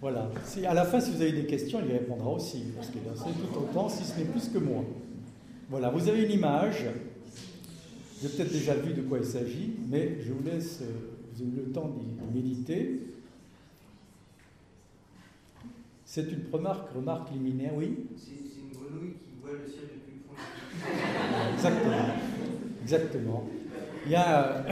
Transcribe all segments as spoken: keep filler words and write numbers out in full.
Voilà. Si, à la fin, si vous avez des questions, il y répondra aussi, parce qu'il en sait tout autant, si ce n'est plus que moi. Voilà, vous avez une image. Vous avez peut-être déjà vu de quoi il s'agit, mais je vous laisse, vous avez eu le temps d'y méditer. C'est une remarque, remarque liminaire, oui. C'est une grenouille qui voit le ciel depuis le fond. Exactement. Exactement. Il y a...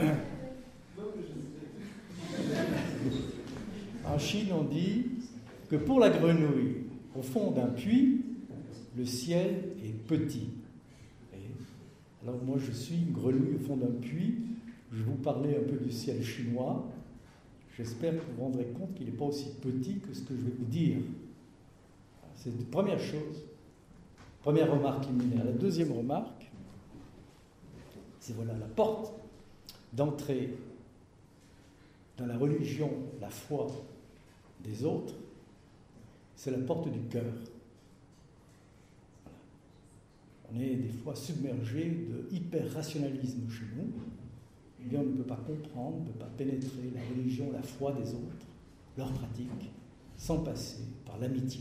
En Chine, on dit que pour la grenouille, au fond d'un puits, le ciel est petit. Et alors moi, je suis une grenouille au fond d'un puits. Je vais vous parler un peu du ciel chinois. J'espère que vous vous rendrez compte qu'il n'est pas aussi petit que ce que je vais vous dire. C'est la première chose. Première remarque liminaire. La deuxième remarque, c'est voilà la porte d'entrée dans la religion, la foi des autres, c'est la porte du cœur. On est des fois submergé de hyper-rationalisme chez nous. Et bien, on ne peut pas comprendre, on ne peut pas pénétrer la religion, la foi des autres, leurs pratiques, sans passer par l'amitié.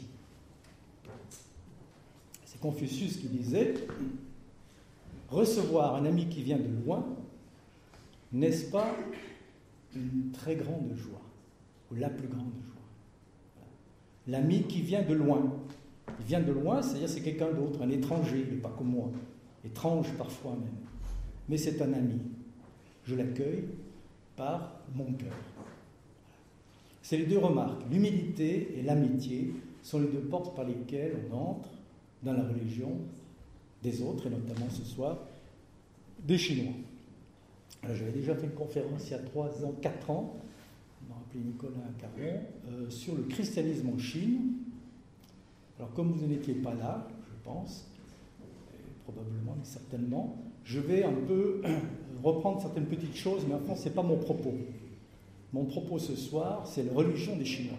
C'est Confucius qui disait « Recevoir un ami qui vient de loin, n'est-ce pas une très grande joie, ou la plus grande joie. L'ami qui vient de loin. Il vient de loin, c'est-à-dire c'est quelqu'un d'autre, un étranger, il n'est pas comme moi, étrange parfois même. Mais c'est un ami. Je l'accueille par mon cœur. C'est les deux remarques. L'humilité et l'amitié sont les deux portes par lesquelles on entre dans la religion des autres, et notamment ce soir, des Chinois. Alors, j'avais déjà fait une conférence il y a trois ans, quatre ans, on m'a appelé Nicolas Caron, euh, sur le christianisme en Chine. Alors, comme vous n'étiez pas là, je pense, probablement, mais certainement, je vais un peu reprendre certaines petites choses, mais en fait, ce n'est pas mon propos. Mon propos ce soir, c'est la religion des Chinois.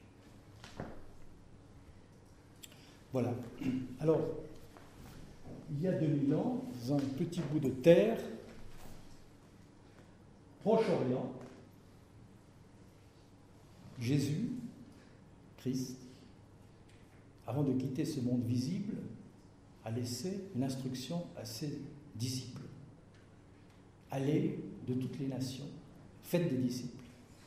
Voilà. Alors, il y a deux mille ans, dans un petit bout de terre, Proche-Orient, Jésus, Christ, avant de quitter ce monde visible, a laissé une instruction à ses disciples. Allez de toutes les nations, faites des disciples.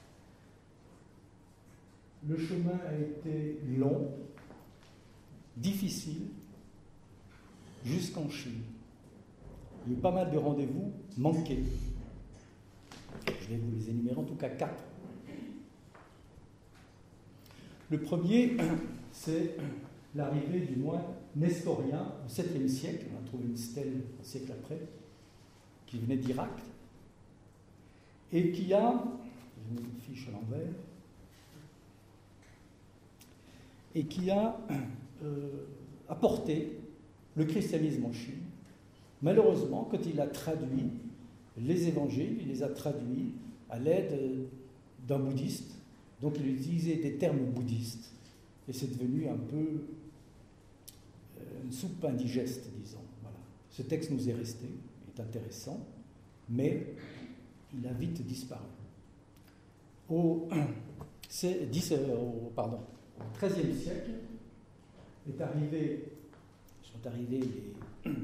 Le chemin a été long, difficile, jusqu'en Chine. Il y a eu pas mal de rendez-vous manqués. Je vais vous les énumérer, en tout cas quatre. Le premier, c'est l'arrivée du moine nestorien au septième siècle. On a trouvé une stèle un siècle après, qui venait d'Irak, et qui a, je mets une fiche à l'envers, et qui a euh, apporté le christianisme en Chine. Malheureusement, quand il a traduit les évangiles, il les a traduits à l'aide d'un bouddhiste, donc il utilisait des termes bouddhistes, et c'est devenu un peu une soupe indigeste, disons. Voilà. Ce texte nous est resté, il est intéressant, mais il a vite disparu. Au, c'est, dix, au, pardon, au treizième siècle est arrivé, sont arrivés les...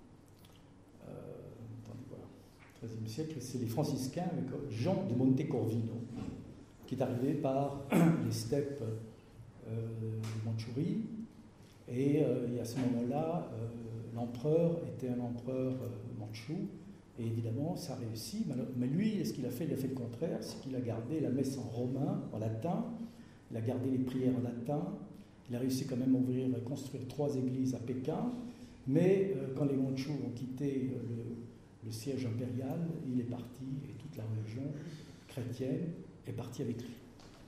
treizième siècle, c'est les franciscains avec Jean de Monte Corvino, qui est arrivé par les steppes euh, de Mandchourie. Et, euh, et à ce moment-là, euh, l'empereur était un empereur euh, mandchou, et évidemment, ça a réussi. Mais lui, ce qu'il a fait, il a fait le contraire, c'est qu'il a gardé la messe en romain, en latin, il a gardé les prières en latin, il a réussi quand même à ouvrir et construire trois églises à Pékin, mais euh, quand les Mandchous ont quitté euh, le le siège impérial, il est parti, et toute la religion chrétienne est partie avec lui.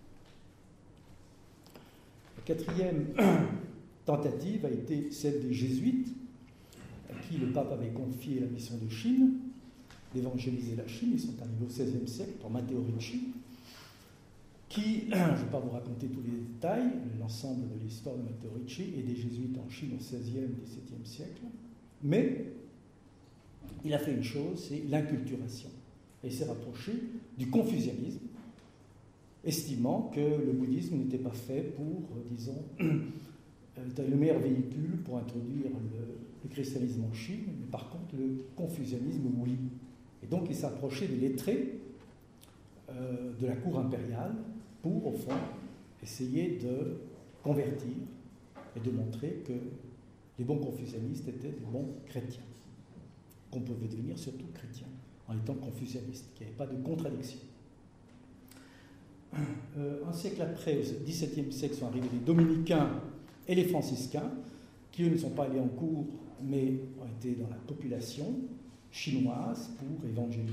La quatrième tentative a été celle des jésuites, à qui le pape avait confié la mission de Chine, d'évangéliser la Chine. Ils sont arrivés au seizième siècle par Matteo Ricci, qui, je ne vais pas vous raconter tous les détails, l'ensemble de l'histoire de Matteo Ricci et des jésuites en Chine au seizième et dix-septième siècle, mais il a fait une chose, c'est l'inculturation. Et il s'est rapproché du confucianisme, estimant que le bouddhisme n'était pas fait pour, disons, était le meilleur véhicule pour introduire le, le christianisme en Chine, mais par contre le confucianisme, oui. Et donc il s'approchait des lettrés euh, de la cour impériale pour, au fond, essayer de convertir et de montrer que les bons confucianistes étaient des bons chrétiens, qu'on pouvait devenir surtout chrétiens en étant confucianistes, qu'il n'y avait pas de contradiction. Euh, un siècle après, au dix-septième siècle, sont arrivés les dominicains et les franciscains, qui eux ne sont pas allés en cours, mais ont été dans la population chinoise pour évangéliser.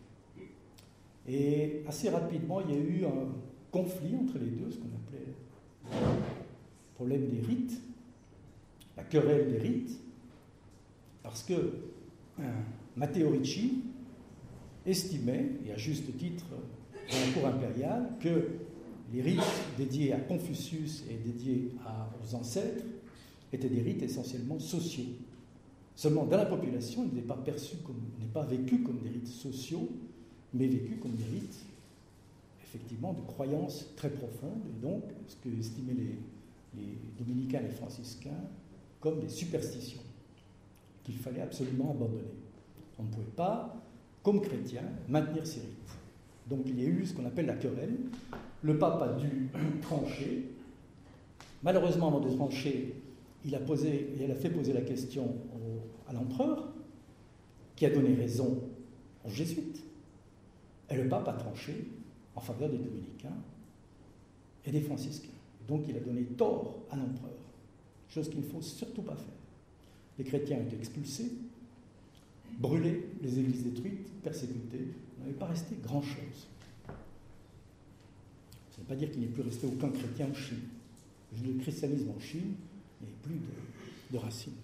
Et assez rapidement, il y a eu un conflit entre les deux, ce qu'on appelait le problème des rites, la querelle des rites, parce que euh, Matteo Ricci estimait, et à juste titre dans la cour impériale, que les rites dédiés à Confucius et dédiés à, aux ancêtres étaient des rites essentiellement sociaux. Seulement, dans la population, ils n'étaient pas perçus comme, n'est pas vécu comme des rites sociaux, mais vécus comme des rites, effectivement, de croyances très profondes, et donc, ce que estimaient les, les dominicains et les franciscains, comme des superstitions, qu'il fallait absolument abandonner. On ne pouvait pas, comme chrétien, maintenir ces rites. Donc il y a eu ce qu'on appelle la querelle. Le pape a dû trancher. Malheureusement, avant de trancher, il a, posé, il a fait poser la question au, à l'empereur, qui a donné raison aux jésuites. Et le pape a tranché en faveur des dominicains et des franciscains. Donc il a donné tort à l'empereur, chose qu'il ne faut surtout pas faire. Les chrétiens ont été expulsés, brûlés, les églises détruites, persécutés. Il n'avait pas resté grand-chose. Ça ne veut pas dire qu'il n'est plus resté aucun chrétien en Chine. Le christianisme en Chine n'a plus de, de racines.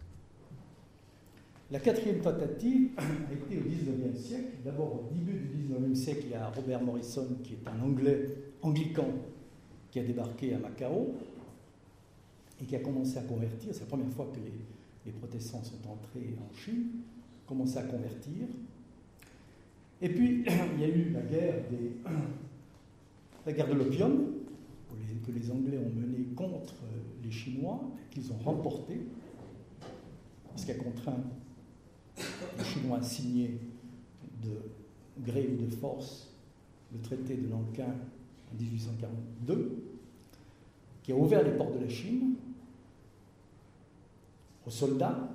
La quatrième tentative a été au dix-neuvième siècle. D'abord, au début du dix-neuvième siècle, il y a Robert Morrison, qui est un Anglais anglican, qui a débarqué à Macao et qui a commencé à convertir. C'est la première fois que les, les protestants sont entrés en Chine, commencé à convertir. Et puis, il y a eu la guerre, des, la guerre de l'opium, que les Anglais ont menée contre les Chinois, qu'ils ont remporté, ce qui a contraint les Chinois à signer de gré ou de force le traité de Nankin en dix-huit cent quarante-deux, qui a ouvert les portes de la Chine aux soldats,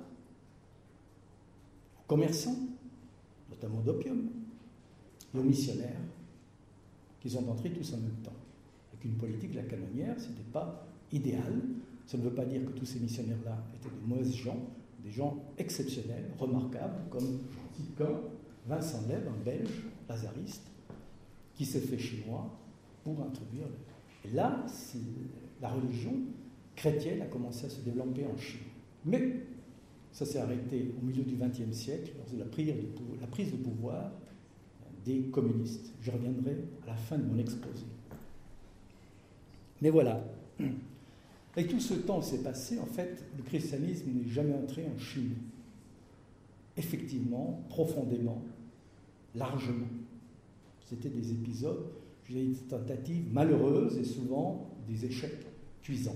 aux commerçants, notamment d'opium, et aux missionnaires, qui sont entrés tous en même temps. Avec une politique de la canonnière, ce n'était pas idéal. Ça ne veut pas dire que tous ces missionnaires-là étaient de mauvais gens, des gens exceptionnels, remarquables, comme Tican, Vincent Leb, un Belge, lazariste, qui s'est fait chinois pour introduire. Et là, la religion chrétienne a commencé à se développer en Chine. Mais ça s'est arrêté au milieu du vingtième siècle, lors de la prise de pouvoir des communistes. Je reviendrai à la fin de mon exposé. Mais voilà. Et tout ce temps s'est passé, en fait, le christianisme n'est jamais entré en Chine. Effectivement, profondément, largement. C'était des épisodes, je dirais, des tentatives malheureuses et souvent des échecs cuisants.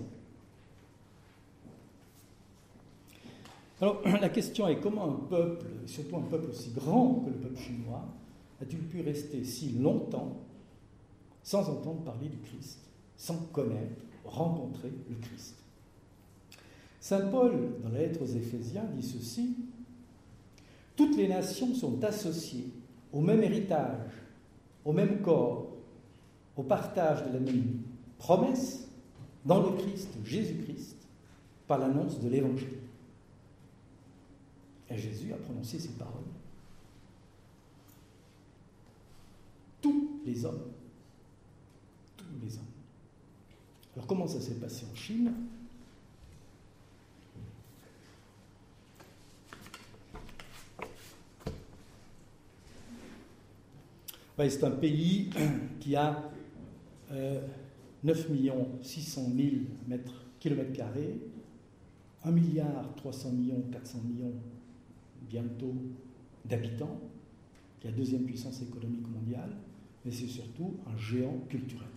Alors, la question est comment un peuple, surtout un peuple aussi grand que le peuple chinois, a-t-il pu rester si longtemps sans entendre parler du Christ, sans connaître, rencontrer le Christ? Saint Paul, dans la lettre aux Éphésiens, dit ceci: « Toutes les nations sont associées au même héritage, au même corps, au partage de la même promesse dans le Christ, Jésus-Christ, par l'annonce de l'Évangile. » Et Jésus a prononcé ces paroles. Tous les hommes. Tous les hommes. Alors comment ça s'est passé en Chine ? Ouais, c'est un pays qui a euh, neuf millions six cent mille kilomètres carrés, un milliard trois cents millions, quatre cents millions bientôt d'habitants, qui est la deuxième puissance économique mondiale, mais c'est surtout un géant culturel.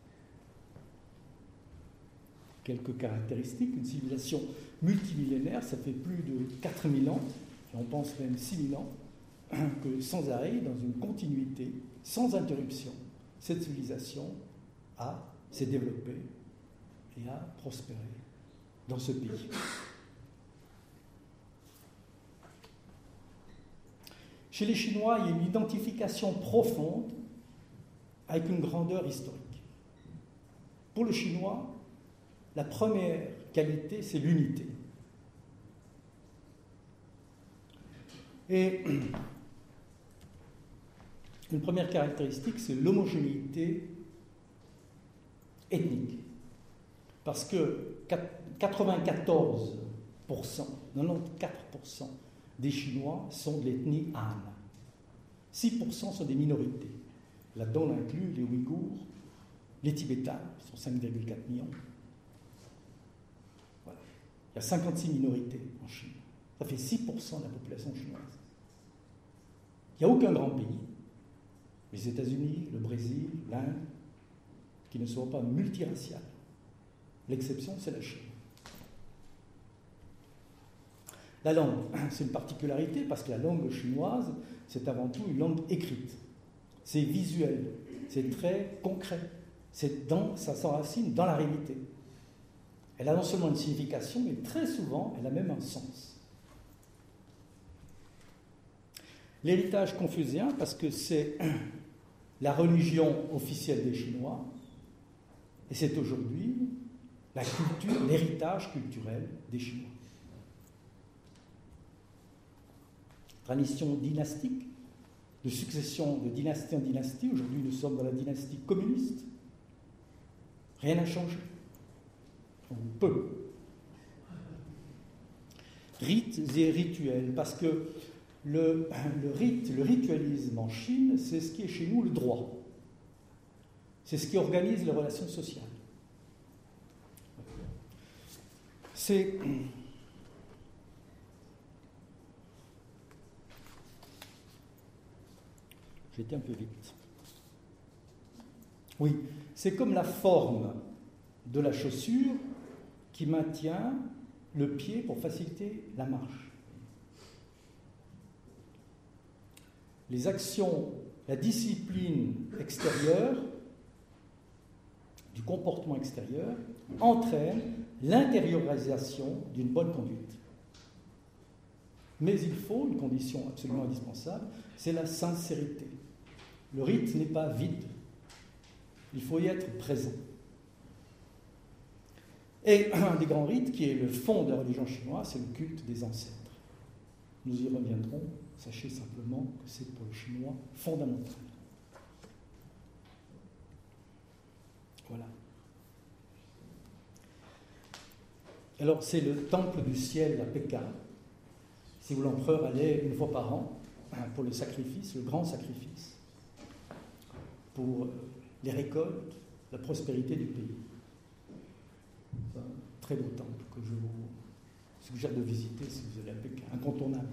Quelques caractéristiques, une civilisation multimillénaire, ça fait plus de quatre mille ans, et on pense même six mille ans, que sans arrêt, dans une continuité, sans interruption, cette civilisation a, s'est développée et a prospéré dans ce pays. Chez les Chinois, il y a une identification profonde avec une grandeur historique. Pour le Chinois, la première qualité, c'est l'unité. Et une première caractéristique, c'est l'homogénéité ethnique. Parce que quatre-vingt-quatorze pour cent, quatre-vingt-quatorze pour cent des Chinois sont de l'ethnie Han. six pour cent sont des minorités. Là-dedans, on inclut les Ouïghours, les Tibétains, qui sont cinq virgule quatre millions. Voilà. Il y a cinquante-six minorités en Chine. Ça fait six pour cent de la population chinoise. Il n'y a aucun grand pays, les États-Unis, le Brésil, l'Inde, qui ne soit pas multiracial. L'exception, c'est la Chine. La langue, c'est une particularité parce que la langue chinoise, c'est avant tout une langue écrite. C'est visuel, c'est très concret. C'est dans, ça s'enracine dans la réalité. Elle a non seulement une signification, mais très souvent, elle a même un sens. L'héritage confucéen, parce que c'est la religion officielle des Chinois, et c'est aujourd'hui la culture, l'héritage culturel des Chinois. Tradition dynastique, de succession de dynastie en dynastie. Aujourd'hui, nous sommes dans la dynastie communiste. Rien n'a changé. Ou peu. Rites et rituels, parce que le, le rite, le ritualisme en Chine, c'est ce qui est chez nous le droit. C'est ce qui organise les relations sociales. C'est... J'étais un peu vite. Oui, c'est comme la forme de la chaussure qui maintient le pied pour faciliter la marche. Les actions, la discipline extérieure, du comportement extérieur, entraîne l'intériorisation d'une bonne conduite. Mais il faut, une condition absolument indispensable, c'est la sincérité. Le rite n'est pas vide. Il faut y être présent. Et un des grands rites, qui est le fond de la religion chinoise, c'est le culte des ancêtres. Nous y reviendrons. Sachez simplement que c'est pour le chinois fondamental. Voilà. Alors, c'est le temple du ciel à Pékin. Si vous l'empereur allait une fois par an pour le sacrifice, le grand sacrifice, pour les récoltes, la prospérité du pays. C'est un très beau temple que je vous suggère de visiter si vous allez à Pékin, incontournable.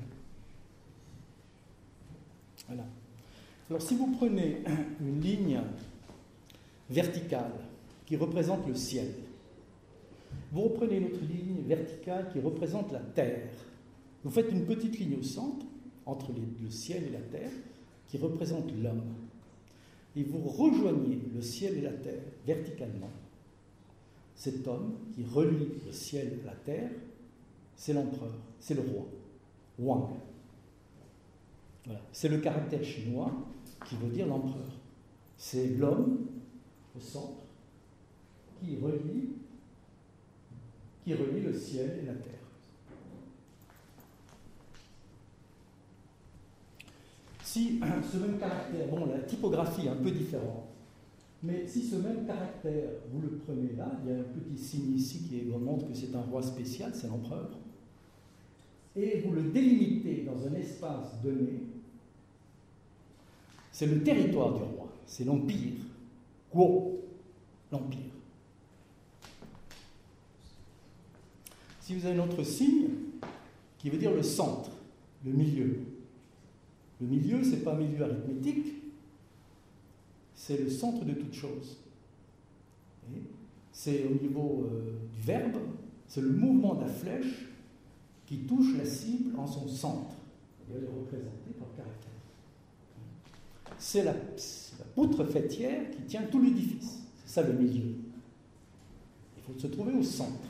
Voilà. Alors si vous prenez une ligne verticale qui représente le ciel, vous reprenez une autre ligne verticale qui représente la terre, vous faites une petite ligne au centre, entre les, le ciel et la terre, qui représente l'homme. Et vous rejoignez le ciel et la terre verticalement. Cet homme qui relie le ciel à la terre, c'est l'empereur, c'est le roi, Wang. Voilà. C'est le caractère chinois qui veut dire l'empereur. C'est l'homme au centre qui relie, qui relie le ciel et la terre. Si ce même caractère, bon, la typographie est un peu différente, mais si ce même caractère, vous le prenez là, il y a un petit signe ici qui montre que c'est un roi spécial, c'est l'empereur, et vous le délimitez dans un espace donné, c'est le territoire du roi, c'est l'empire, Guo, l'empire. Si vous avez un autre signe, qui veut dire le centre, le milieu, le milieu, ce n'est pas un milieu arithmétique, c'est le centre de toute chose. C'est au niveau euh, du verbe, c'est le mouvement de la flèche qui touche la cible en son centre. Elle est représentée par caractère. C'est la, la poutre faîtière qui tient tout l'édifice. C'est ça le milieu. Il faut se trouver au centre.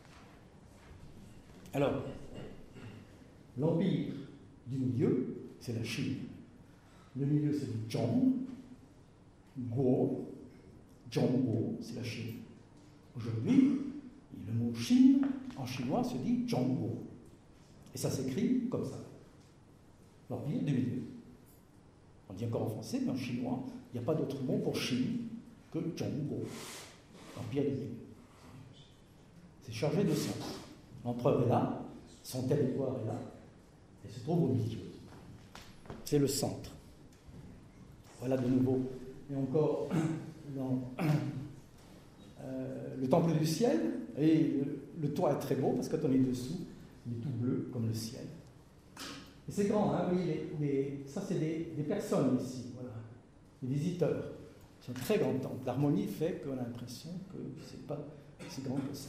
Alors, l'empire du milieu, c'est la Chine. Le milieu, c'est le Zhong, Guo, Zhongguo, c'est la Chine. Aujourd'hui, le mot Chine, en chinois, se dit Zhongguo. Et ça s'écrit comme ça. L'empire du milieu. On dit encore en français, mais en chinois, il n'y a pas d'autre mot pour Chine que Zhongguo. L'empire du milieu. C'est chargé de sens. L'empereur est là, son territoire est là, et se trouve au milieu. C'est le centre. Voilà de nouveau. Et encore, dans euh, le temple du ciel, et le, le toit est très beau, parce que quand on est dessous, il est tout bleu, comme le ciel. Et c'est grand, hein, oui, les, les, ça c'est des, des personnes ici, voilà, des visiteurs. C'est un très grand temple. L'harmonie fait qu'on a l'impression que c'est pas si grand que ça.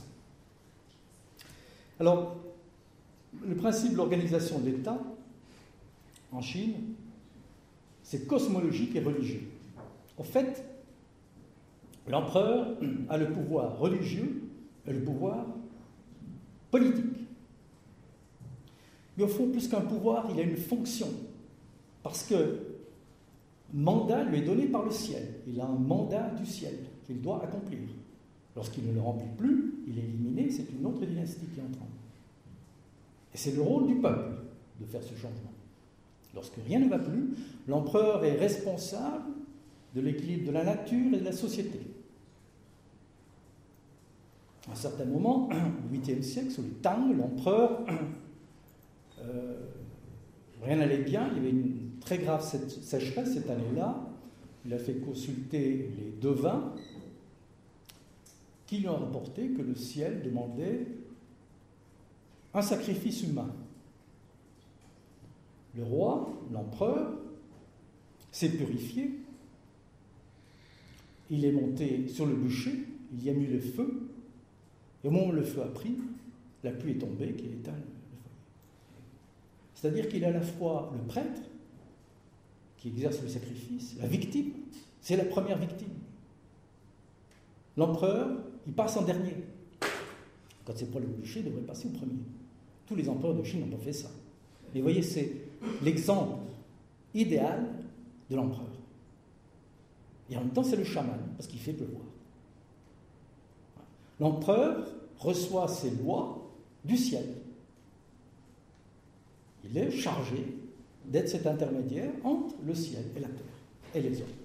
Alors, le principe de l'organisation de l'État en Chine, c'est cosmologique et religieux. En fait, l'empereur a le pouvoir religieux et le pouvoir politique. Mais au fond, plus qu'un pouvoir, il a une fonction. Parce que mandat lui est donné par le ciel. Il a un mandat du ciel qu'il doit accomplir. Lorsqu'il ne le remplit plus, il est éliminé, c'est une autre dynastie qui entre en. Et c'est le rôle du peuple de faire ce changement. Lorsque rien ne va plus, l'empereur est responsable de l'équilibre de la nature et de la société. À un certain moment, au huitième siècle, sous les Tang, l'empereur, euh, rien n'allait bien, il y avait une très grave sécheresse cette année-là. Il a fait consulter les devins qui lui ont rapporté que le ciel demandait un sacrifice humain. Le roi, l'empereur, s'est purifié. Il est monté sur le bûcher, il y a mis le feu, et au moment où le feu a pris, la pluie est tombée qui éteint le foyer. C'est-à-dire qu'il est à la fois le prêtre, qui exerce le sacrifice, la victime, c'est la première victime. L'empereur, il passe en dernier. Quand c'est pour le bûcher, il devrait passer au premier. Tous les empereurs de Chine n'ont pas fait ça. Mais vous voyez, c'est l'exemple idéal de l'empereur. Et en même temps, c'est le chaman, parce qu'il fait pleuvoir. L'empereur reçoit ses lois du ciel. Il est chargé d'être cet intermédiaire entre le ciel et la terre, et les hommes.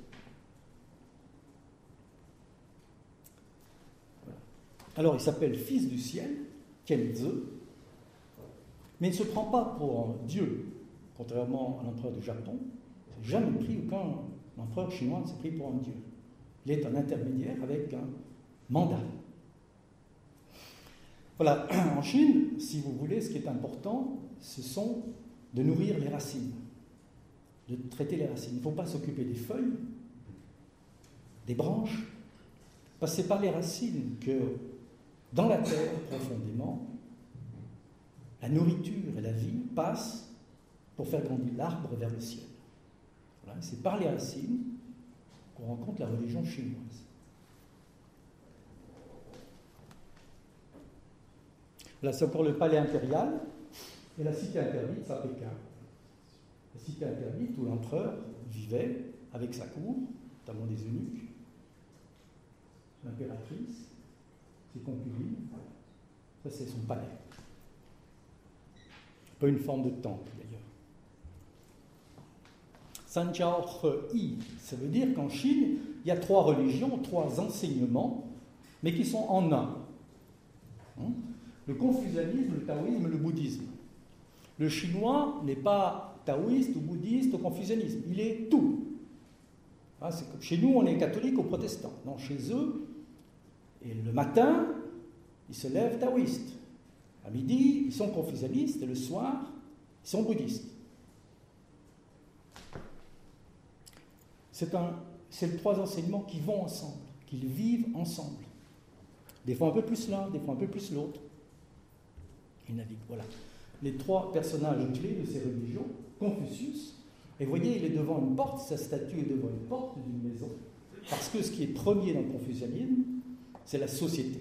Voilà. Alors, il s'appelle fils du ciel, Tianzi, mais il ne se prend pas pour un dieu, contrairement à l'empereur du Japon. Il n'a jamais pris, aucun empereur chinois ne s'est pris pour un dieu. Il est un intermédiaire avec un mandat. Voilà, en Chine, si vous voulez, ce qui est important, ce sont de nourrir les racines, de traiter les racines. Il ne faut pas s'occuper des feuilles, des branches, parce que c'est par les racines que, dans la terre, profondément, la nourriture et la vie passent pour faire grandir l'arbre vers le ciel. Voilà, c'est par les racines qu'on rencontre la religion chinoise. Là, c'est encore le palais impérial et la cité interdite, c'est à Pékin. La cité interdite où l'empereur vivait avec sa cour, notamment des eunuques, l'impératrice, ses concubines. Ça, c'est son palais. Un peu une forme de temple, d'ailleurs. Sanjiao He, ça veut dire qu'en Chine, il y a trois religions, trois enseignements, mais qui sont en un. Hein? Le confucianisme, le taoïsme et le bouddhisme. Le chinois n'est pas taoïste ou bouddhiste ou confucianisme, il est tout. Hein, c'est comme chez nous, on est catholique ou protestant. Non, chez eux, et le matin, ils se lèvent taoïstes. À midi, ils sont confucianistes et le soir, ils sont bouddhistes. C'est un c'est les trois enseignements qui vont ensemble, qu'ils vivent ensemble. Des fois un peu plus l'un, des fois un peu plus l'autre. Ils naviguent, voilà. Les trois personnages clés de ces religions, Confucius, et vous voyez, il est devant une porte, sa statue est devant une porte d'une maison, parce que ce qui est premier dans le confucianisme, c'est la société.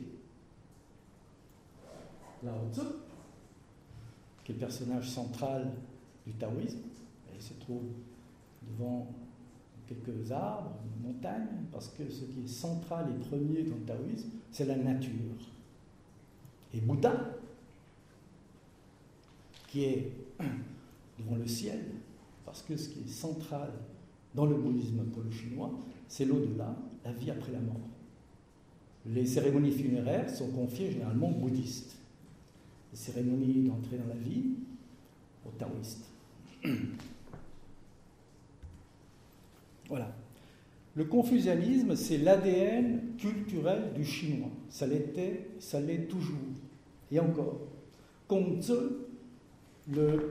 Lao Tzu, qui est le personnage central du taoïsme, il se trouve devant quelques arbres, une montagne, parce que ce qui est central et premier dans le taoïsme, c'est la nature. Et Bouddha, qui est devant le ciel, parce que ce qui est central dans le bouddhisme pour le chinois, c'est l'au-delà, la vie après la mort. Les cérémonies funéraires sont confiées généralement aux bouddhistes. Les cérémonies d'entrée dans la vie, aux taoïstes. Voilà. Le confucianisme, c'est l'A D N culturel du chinois. Ça l'était, ça l'est toujours. Et encore. Kongzi, le,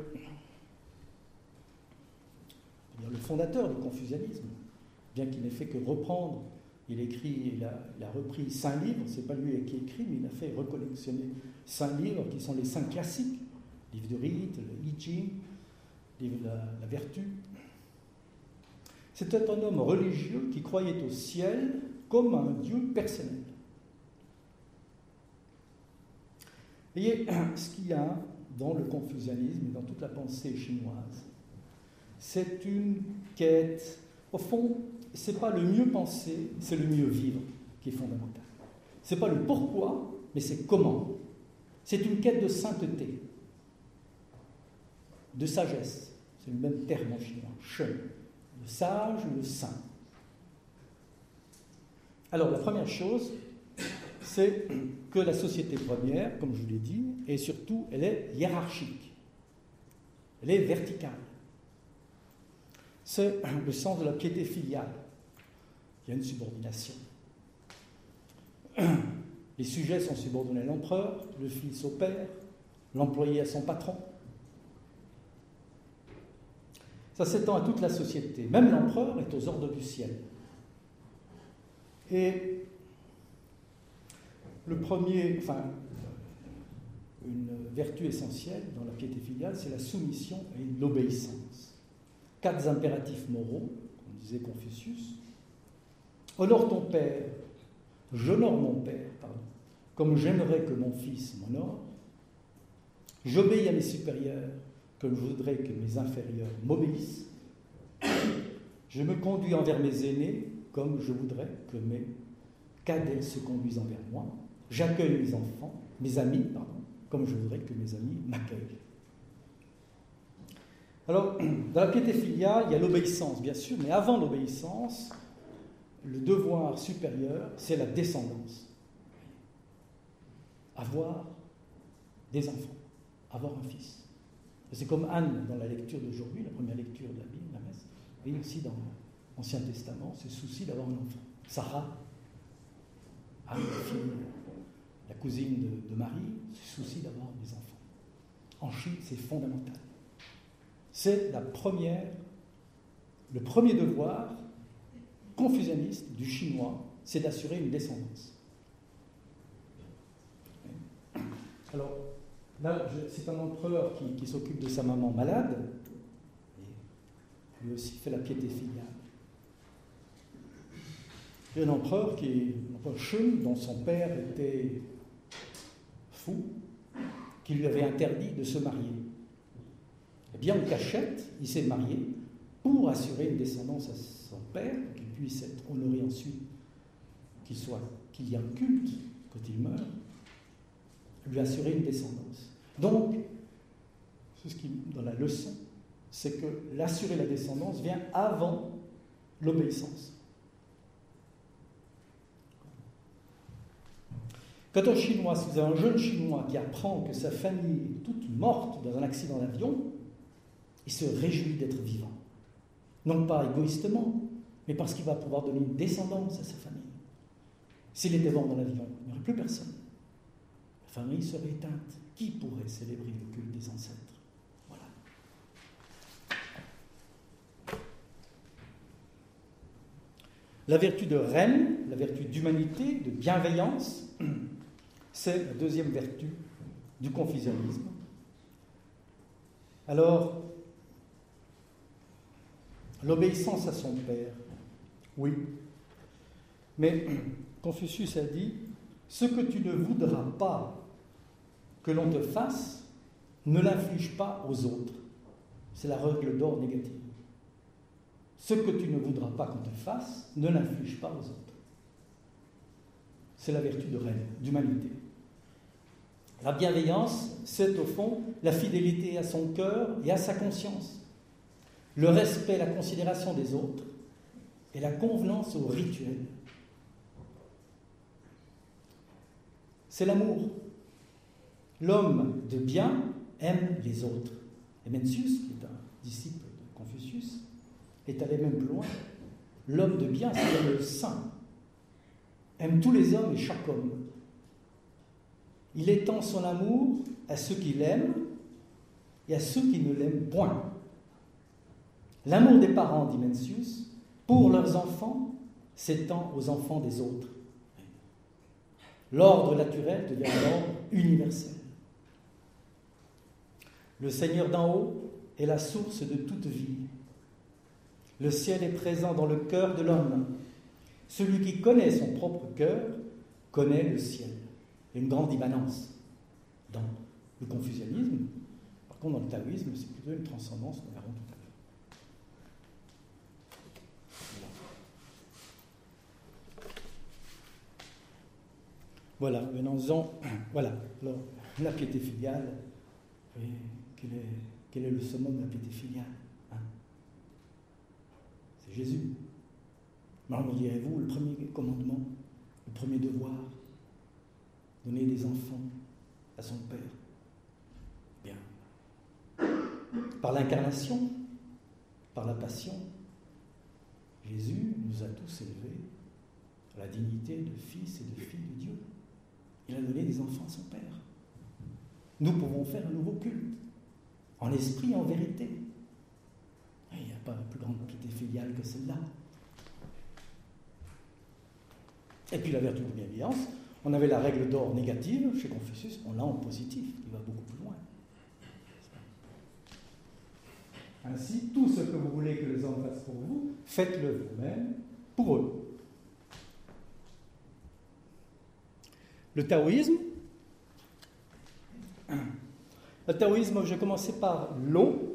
le fondateur du confucianisme, bien qu'il n'ait fait que reprendre, il écrit, il a, il a repris cinq livres, c'est pas lui qui écrit, mais il a fait recollectionner cinq livres qui sont les cinq classiques, livre de rite, le I Ching, livre de la, la vertu. C'était un homme religieux qui croyait au ciel comme un Dieu personnel. Vous voyez, ce qu'il y a dans le confucianisme et dans toute la pensée chinoise, c'est une quête. Au fond, ce n'est pas le mieux penser, c'est le mieux vivre qui est fondamental. Ce n'est pas le pourquoi, mais c'est comment. C'est une quête de sainteté, de sagesse. C'est le même terme en chinois, shen. Le sage, le saint. Alors, la première chose, c'est que la société première, comme je vous l'ai dit, et surtout, elle est hiérarchique. Elle est verticale. C'est le sens de la piété filiale. Il y a une subordination. Les sujets sont subordonnés à l'empereur, le fils au père, l'employé à son patron. Ça s'étend à toute la société. Même l'empereur est aux ordres du ciel. Et le premier, enfin, une vertu essentielle dans la piété filiale, c'est la soumission et l'obéissance. Quatre impératifs moraux, comme disait Confucius. Honore ton père, j'honore mon père, pardon, comme j'aimerais que mon fils m'honore. J'obéis à mes supérieurs, comme je voudrais que mes inférieurs m'obéissent. Je me conduis envers mes aînés, comme je voudrais que mes cadets se conduisent envers moi. J'accueille mes enfants, mes amis, pardon, comme je voudrais que mes amis m'accueillent. Alors, dans la piété filiale, il y a l'obéissance, bien sûr, mais avant l'obéissance, le devoir supérieur, c'est la descendance. Avoir des enfants, avoir un fils. C'est comme Anne dans la lecture d'aujourd'hui, la première lecture de la Bible, la messe, et aussi dans l'Ancien Testament, ce souci d'avoir un enfant. Sarah, Anne, la fille, la cousine de, de Marie, ce souci d'avoir des enfants. En Chine, c'est fondamental. C'est la première, le premier devoir confucianiste du chinois, c'est d'assurer une descendance. Alors, là, je, c'est un empereur qui, qui s'occupe de sa maman malade, et lui aussi fait la piété filiale. Il y a un empereur qui est l'empereur Shun, dont son père était fou, qui lui avait interdit de se marier. Eh bien, en cachette, il s'est marié pour assurer une descendance à son père, qu'il puisse être honoré ensuite, qu'il soit, qu'il y ait un culte quand il meurt, lui assurer une descendance. Donc, c'est ce qui, dans la leçon, c'est que l'assurer la descendance vient avant l'obéissance. Quand un Chinois, si vous avez un jeune Chinois qui apprend que sa famille est toute morte dans un accident d'avion, il se réjouit d'être vivant. Non pas égoïstement, mais parce qu'il va pouvoir donner une descendance à sa famille. S'il était mort dans l'avion, il n'y aurait plus personne. La famille serait éteinte. Qui pourrait célébrer le culte des ancêtres? Voilà. La vertu de reine, la vertu d'humanité, de bienveillance, c'est la deuxième vertu du confucianisme. Alors, l'obéissance à son père, oui. Mais Confucius a dit, ce que tu ne voudras pas que l'on te fasse, ne l'inflige pas aux autres. C'est la règle d'or négative. Ce que tu ne voudras pas qu'on te fasse, ne l'inflige pas aux autres. C'est la vertu de reine, d'humanité. La bienveillance, c'est au fond la fidélité à son cœur et à sa conscience, le respect, la considération des autres et la convenance au rituel. C'est l'amour. L'homme de bien aime les autres. Et Mencius, qui est un disciple de Confucius, est allé même plus loin. L'homme de bien, c'est-à-dire le saint, aime tous les hommes et chaque homme. Il étend son amour à ceux qui l'aiment et à ceux qui ne l'aiment point. L'amour des parents, dit Mencius, pour leurs enfants, s'étend aux enfants des autres. L'ordre naturel devient l'ordre universel. Le Seigneur d'en haut est la source de toute vie. Le ciel est présent dans le cœur de l'homme. Celui qui connaît son propre cœur connaît le ciel. Il y a une grande immanence dans le confucianisme. Par contre, dans le taoïsme, c'est plutôt une transcendance, nous verrons tout à l'heure. Voilà, venons-en. Voilà, alors, la piété filiale. Oui, quel est, quel est le summum de la piété filiale, hein? C'est Jésus. Alors, me direz-vous, le premier commandement, le premier devoir, donner des enfants à son Père. Bien. Par l'incarnation, par la passion, Jésus nous a tous élevés à la dignité de fils et de filles de Dieu. Il a donné des enfants à son Père. Nous pouvons faire un nouveau culte, en esprit et en vérité. Il n'y a pas plus grande piété filiale que celle-là. Et puis la vertu de bienveillance, on avait la règle d'or négative chez Confucius, on l'a en positif, il va beaucoup plus loin. Ainsi, tout ce que vous voulez que les hommes fassent pour vous, faites-le vous-même pour eux. Le taoïsme, le taoïsme, je vais commencer par l'eau.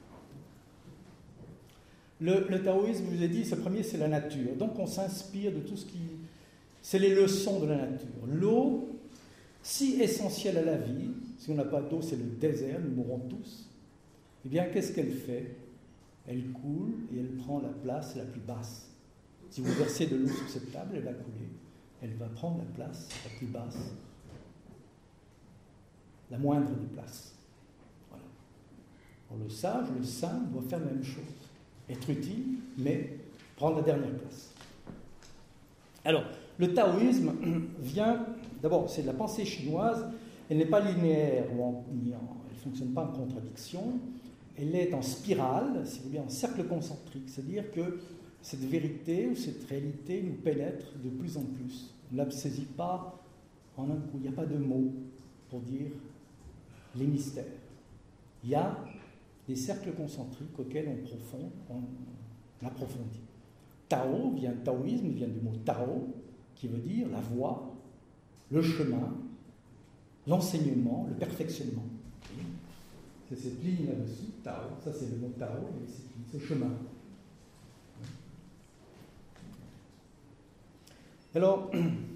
Le, le taoïsme, je vous ai dit, ce premier, c'est la nature. Donc on s'inspire de tout ce qui... C'est les leçons de la nature. L'eau, si essentielle à la vie, si on n'a pas d'eau, c'est le désert, nous mourrons tous. Eh bien, qu'est-ce qu'elle fait? Elle coule et elle prend la place la plus basse. Si vous versez de l'eau sur cette table, elle va couler. Elle va prendre la place la plus basse, la moindre des places. Voilà. Pour le sage, le saint doit faire la même chose. Être utile, mais prendre la dernière place. Alors, le taoïsme vient, d'abord, c'est de la pensée chinoise, elle n'est pas linéaire, ou en, ni en, elle ne fonctionne pas en contradiction, elle est en spirale, si vous voulez, en cercle concentrique, c'est-à-dire que cette vérité ou cette réalité nous pénètre de plus en plus. On ne la saisit pas en un coup, il n'y a pas de mots pour dire les mystères. Il y a des cercles concentriques auxquels on, profonde, on approfondit. Tao vient, taoïsme vient du mot Tao, qui veut dire la voie, le chemin, l'enseignement, le perfectionnement. C'est cette ligne là-dessus, Tao, ça c'est le mot Tao, et c'est ce chemin. Alors,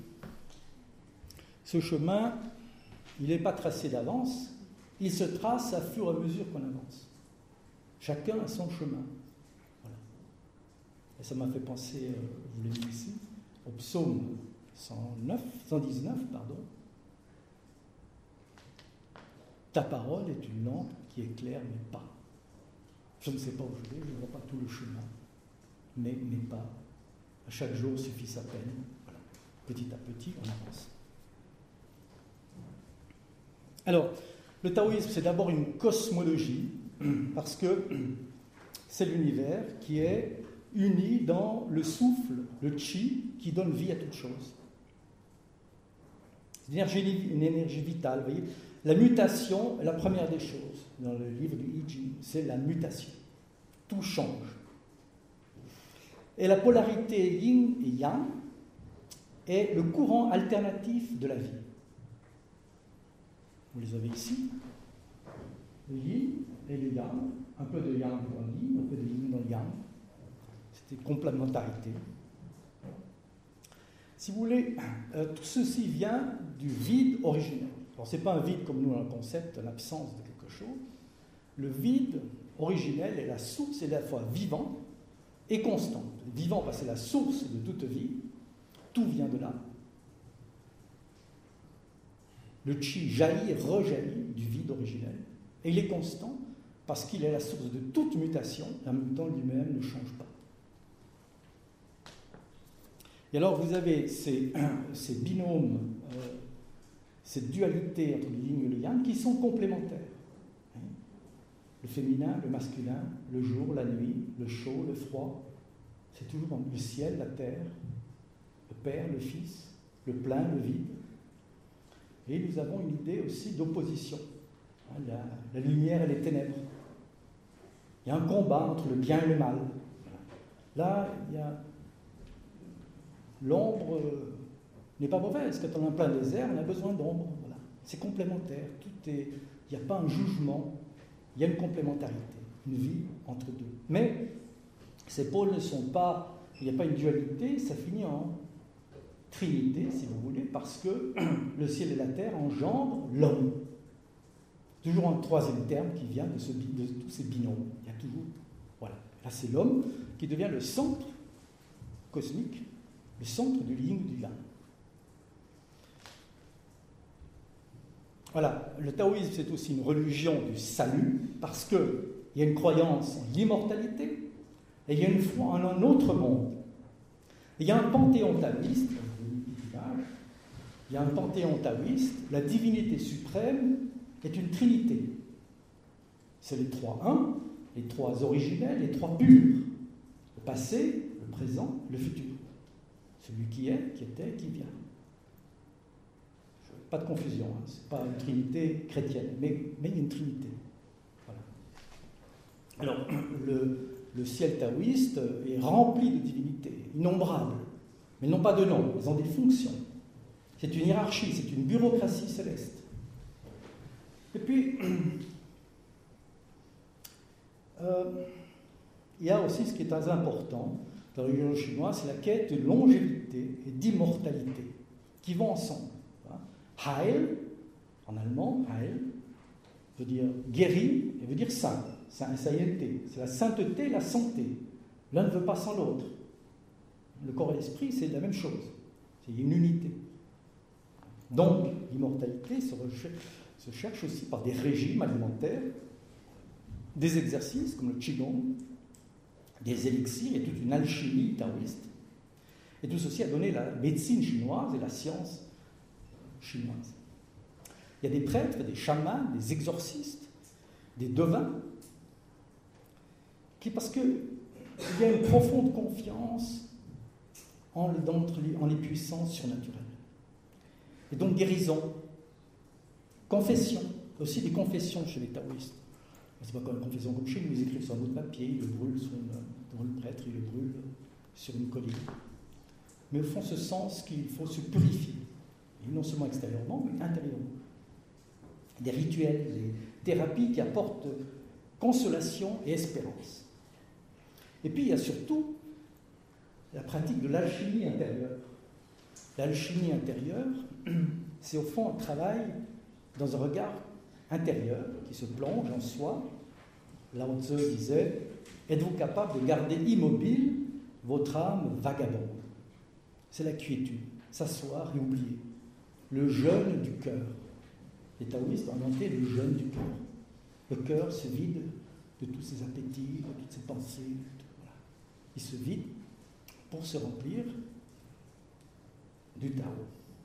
ce chemin, il n'est pas tracé d'avance, il se trace à fur et à mesure qu'on avance. Chacun a son chemin. Voilà. Et ça m'a fait penser, euh, vous l'avez vu ici, au psaume cent neuf, cent dix-neuf, pardon. Ta parole est une lampe qui éclaire mes pas. Je ne sais pas où je vais, je ne vois pas tout le chemin, mais mes pas, à chaque jour suffit sa peine. Voilà. Petit à petit, on avance. Alors, le taoïsme, c'est d'abord une cosmologie, parce que c'est l'univers qui est unis dans le souffle, le chi, qui donne vie à toute chose. C'est une énergie, une énergie vitale, vous voyez. La mutation est la première des choses dans le livre du I Ching, c'est la mutation. Tout change. Et la polarité yin et yang est le courant alternatif de la vie. Vous les avez ici. Le yin et le yang, un peu de yang dans le yin, un peu de yin dans le yang. C'était complémentarité. Si vous voulez, euh, tout ceci vient du vide originel. Alors, ce n'est pas un vide comme nous dans le concept, l'absence de quelque chose. Le vide originel est la source, est à la fois vivant et constant. Vivant parce que c'est la source de toute vie, tout vient de là. Le chi jaillit et rejaillit du vide originel. Et il est constant parce qu'il est la source de toute mutation, et en même temps lui-même ne change pas. Et alors vous avez ces, ces binômes, euh, cette dualité entre le yin et le yang qui sont complémentaires. Le féminin, le masculin, le jour, la nuit, le chaud, le froid, c'est toujours le ciel, la terre, le Père, le Fils, le plein, le vide. Et nous avons une idée aussi d'opposition. La, la lumière et les ténèbres. Il y a un combat entre le bien et le mal. Là, il y a l'ombre n'est pas mauvaise. Quand on est en plein désert, on a besoin d'ombre. Voilà. C'est complémentaire. Tout est, il n'y a pas un jugement. Il y a une complémentarité, une vie entre deux. Mais ces pôles ne sont pas, il n'y a pas une dualité, ça finit en trinité, si vous voulez, parce que le ciel et la terre engendrent l'homme. Toujours un troisième terme qui vient de, ce, de tous ces binômes. Il y a toujours, voilà. Là, c'est l'homme qui devient le centre cosmique, le centre du yin et du yang. Voilà, le taoïsme, c'est aussi une religion du salut, parce qu'il y a une croyance en l'immortalité, et il y a une foi en un autre monde. Il y a un panthéon taoïste, il y a un panthéon taoïste, la divinité suprême est une trinité. C'est les trois un, les trois originels, les trois purs. Le passé, le présent, le futur. Celui qui est, qui était, qui vient. Pas de confusion, hein. Ce n'est pas une trinité chrétienne, mais, mais il y a une trinité. Voilà. Alors, le, le ciel taoïste est rempli de divinités, innombrables, mais non pas de nom, elles ont des fonctions. C'est une hiérarchie, c'est une bureaucratie céleste. Et puis, euh, il y a aussi ce qui est très important dans la religion chinoise, c'est la quête de longévité et d'immortalité, qui vont ensemble. Heil, en allemand, Heil, veut dire guéri et veut dire saint, sainteté. C'est la sainteté, la santé. L'un ne veut pas sans l'autre. Le corps et l'esprit, c'est la même chose. C'est une unité. Donc, l'immortalité se, se cherche aussi par des régimes alimentaires, des exercices comme le Qigong, des élixirs et toute une alchimie taoïste. Et tout ceci a donné la médecine chinoise et la science chinoise. Il y a des prêtres, des chamans, des exorcistes, des devins, qui, parce qu'il y a une profonde confiance en, en les puissances surnaturelles. Et donc guérison, confession, aussi des confessions chez les taoïstes. C'est pas comme une confession comme chez nous, ils écrivent sur un bout de papier, ils le brûlent sur une, devant le prêtre, ils le brûlent sur une colline. Mais au fond, ce sens qu'il faut se purifier. Et non seulement extérieurement, mais intérieurement. Des rituels, des thérapies qui apportent consolation et espérance. Et puis, il y a surtout la pratique de l'alchimie intérieure. L'alchimie intérieure, c'est au fond un travail dans un regard intérieur qui se plonge en soi. Lao Tzu disait « Êtes-vous capable de garder immobile votre âme vagabonde ?» C'est la quiétude, s'asseoir et oublier. Le jeûne du cœur. Les taoïstes ont inventé le jeûne du cœur. Le cœur se vide de tous ses appétits, de toutes ses pensées. Tout, voilà. Il se vide pour se remplir du Tao.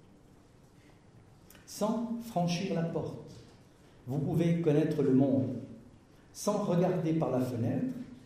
Sans franchir la porte, vous pouvez connaître le monde. Sans regarder par la fenêtre,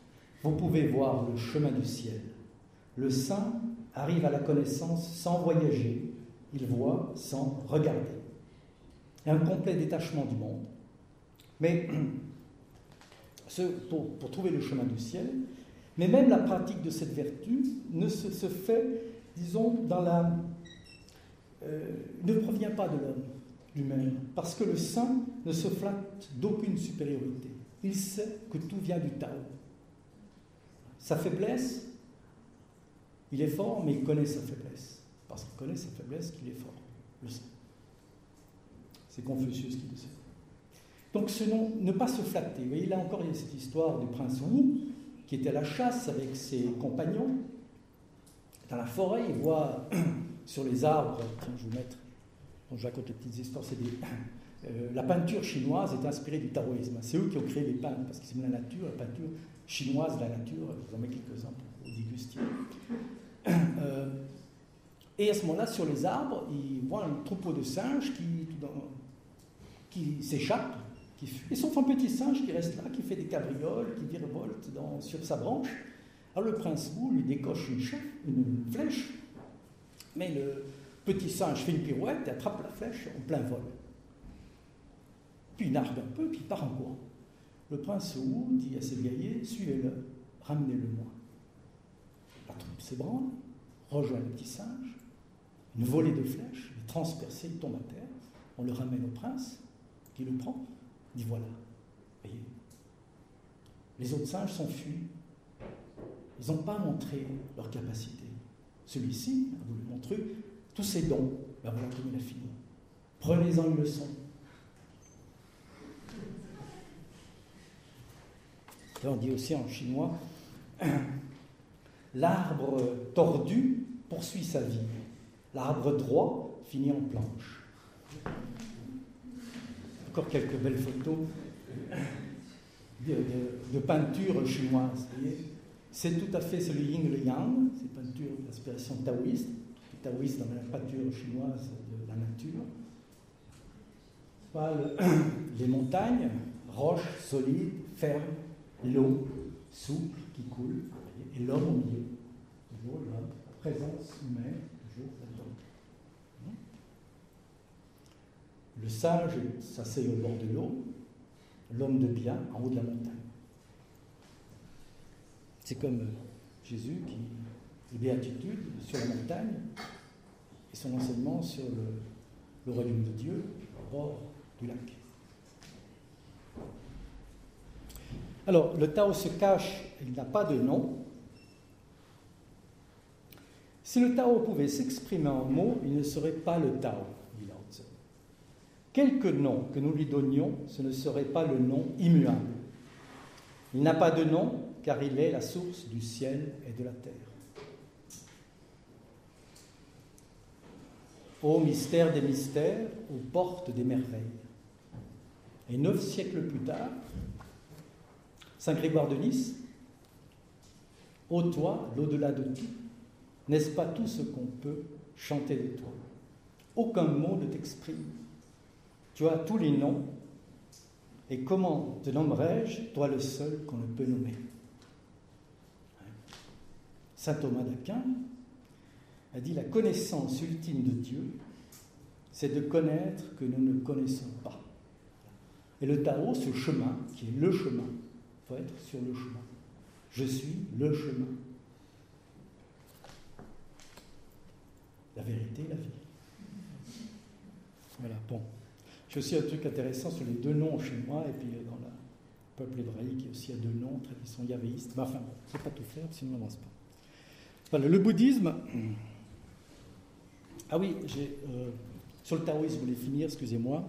vous pouvez voir le chemin du ciel. Le saint arrive à la connaissance sans voyager, il voit sans regarder. Il y a un complet détachement du monde. Mais ce, pour, pour trouver le chemin du ciel, mais même la pratique de cette vertu ne se, se fait, disons, dans la, euh, ne provient pas de l'homme lui-même, parce que le saint ne se flatte d'aucune supériorité. Il sait que tout vient du Tao. Sa faiblesse, il est fort, mais il connaît sa faiblesse. Parce qu'il connaît sa faiblesse qu'il est fort, le saint. C'est Confucius qui le sait. Donc, ce nom, ne pas se flatter. Vous voyez, là encore, il y a cette histoire du prince Wu, qui était à la chasse avec ses compagnons. Dans la forêt, il voit sur les arbres, tiens, je vais vous mettre, bon, je raconte les petites histoires, c'est des, euh, la peinture chinoise est inspirée du taoïsme. C'est eux qui ont créé les peintres, parce que c'est la nature, la peinture chinoise de la nature, je vous en mets quelques-uns pour vous déguster. Euh, et à ce moment-là, sur les arbres, il voit un troupeau de singes qui, qui s'échappent, qui fuient, et sauf un petit singe qui reste là, qui fait des cabrioles, qui virevolte dans, sur sa branche. Alors le prince Wu lui décoche une, chef, une flèche, mais le petit singe fait une pirouette et attrape la flèche en plein vol. Puis il nargue un peu, puis il part en courant. Le prince Wu dit à ses guerriers, suivez-le, ramenez-le-moi. La troupe s'ébranle, rejoint le petit singe, une volée de flèches, il est transpercé, il tombe à terre, on le ramène au prince, qui le prend, il dit voilà, voyez, les autres singes sont fuis, ils n'ont pas montré leur capacité. Celui-ci a voulu montrer tous ses dons, ben voilà comme il a fini. Prenez-en une leçon. Là, on dit aussi en chinois, l'arbre tordu poursuit sa vie, l'arbre droit finit en planche. Encore quelques belles photos de, de, de peinture chinoise. C'est tout à fait, c'est le yin et le yang, c'est peinture d'inspiration taoïste, taoïste dans la peinture chinoise de la nature. Voilà, le, les montagnes, roches solides, fermes, l'eau souple qui coule, et l'homme au milieu. Toujours l'homme, la présence humaine, toujours l'homme. Le sage s'asseye au bord de l'eau, l'homme de bien en haut de la montagne. C'est comme Jésus qui, les béatitudes sur la montagne et son enseignement sur le, le royaume de Dieu au bord du lac. Alors, le Tao se cache, il n'a pas de nom. Si le Tao pouvait s'exprimer en mots, il ne serait pas le Tao, dit Lao Tzu. Quelque nom que nous lui donnions, ce ne serait pas le nom immuable. Il n'a pas de nom, car il est la source du ciel et de la terre. Ô mystère des mystères, aux portes des merveilles. Et neuf siècles plus tard, Saint Grégoire de Nice, ô toi, l'au-delà de tout, n'est-ce pas tout ce qu'on peut chanter de toi? Aucun mot ne t'exprime. Tu as tous les noms, et comment te nommerais-je, toi le seul qu'on ne peut nommer? Saint Thomas d'Aquin a dit la connaissance ultime de Dieu, c'est de connaître que nous ne connaissons pas. Et le Tao, ce chemin, qui est le chemin, il faut être sur le chemin. Je suis le chemin. La vérité, la vie. Voilà, bon. J'ai aussi un truc intéressant sur les deux noms chinois, et puis dans le peuple hébraïque, il y a aussi deux noms, tradition yahvéiste. Mais enfin, bon, je ne vais pas tout faire, sinon on n'avance pas. Voilà, le bouddhisme. Ah oui, j'ai, euh, sur le taoïsme, je voulais finir, excusez-moi.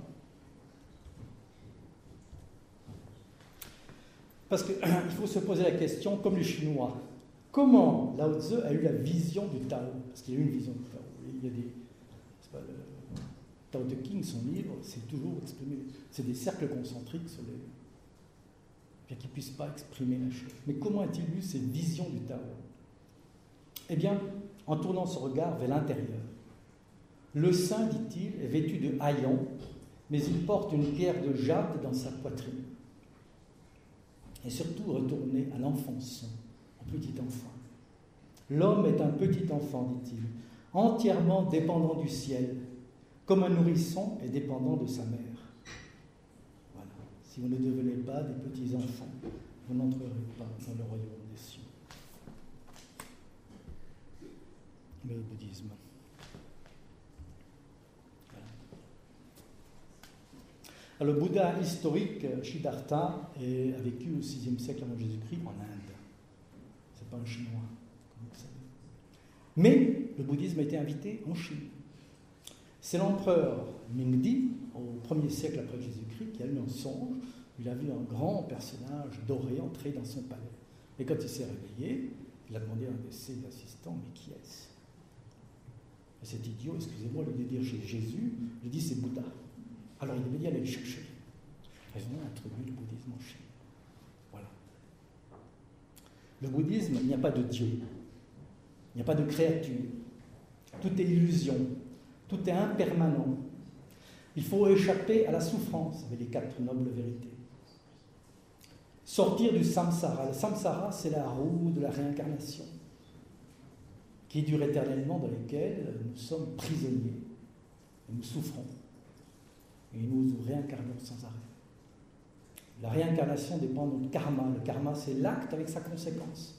Parce qu'il faut se poser la question, comme les Chinois, comment Lao Tzu a eu la vision du Tao? Parce qu'il y a eu une vision du Tao. Il y a des, c'est pas le Tao Te Ching, son livre, c'est toujours exprimé. C'est des cercles concentriques sur les, bien qu'ils ne puissent pas exprimer la chose. Mais comment a-t-il eu cette vision du Tao? Eh bien, en tournant son regard vers l'intérieur. Le saint, dit-il, est vêtu de haillons, mais il porte une pierre de jade dans sa poitrine. Et surtout retourné à l'enfance, petit enfant. L'homme est un petit enfant, dit-il, entièrement dépendant du ciel, comme un nourrisson est dépendant de sa mère. Voilà. Si vous ne devenez pas des petits enfants, vous n'entrerez pas dans le royaume des cieux. Le bouddhisme. Voilà. Alors, le Bouddha historique, Siddhartha, a vécu au sixième siècle avant Jésus-Christ en Inde. Ce n'est pas un Chinois, comme vous savez. Mais le bouddhisme a été invité en Chine. C'est l'empereur Mingdi, au premier siècle après Jésus-Christ, qui a eu un songe. Il a vu un grand personnage doré entrer dans son palais. Et quand il s'est réveillé, il a demandé à un de ses assistants, mais qui est-ce? Et cet idiot, excusez-moi, au lieu de dire Jésus, il dit c'est Bouddha. Alors il devait dire aller le chercher. Ils ont introduit le bouddhisme en Chine. Voilà. Le bouddhisme, il n'y a pas de Dieu. Il n'y a pas de créature. Tout est illusion. Tout est impermanent. Il faut échapper à la souffrance avec les quatre nobles vérités. Sortir du samsara. Le samsara, c'est la roue de la réincarnation qui dure éternellement, dans laquelle nous sommes prisonniers. Et nous souffrons. Et nous nous réincarnons sans arrêt. La réincarnation dépend de notre karma. Le karma, c'est l'acte avec sa conséquence.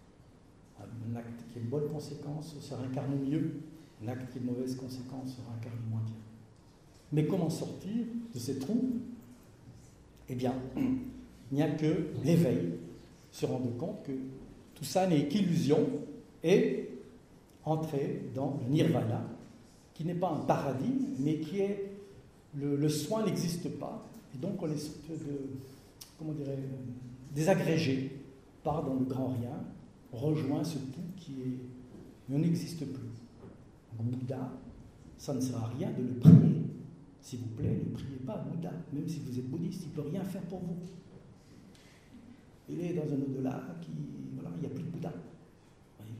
Un acte qui a une bonne conséquence se réincarne mieux. Un acte qui a une mauvaise conséquence se réincarne moins bien. Mais comment sortir de ces trous? Eh bien, il n'y a que l'éveil, se rendre compte que tout ça n'est qu'illusion et entrer dans le nirvana, qui n'est pas un paradis, mais qui est le, le soin n'existe pas, et donc on est de, comment dirais, désagrégé, part dans le grand rien, rejoint ce tout qui est, ne n'existe plus. Donc, Bouddha, ça ne sert à rien de le prier. S'il vous plaît, ne priez pas Bouddha, même si vous êtes bouddhiste, il ne peut rien faire pour vous. Il est dans un au-delà qui, voilà, il n'y a plus de Bouddha. Voyez.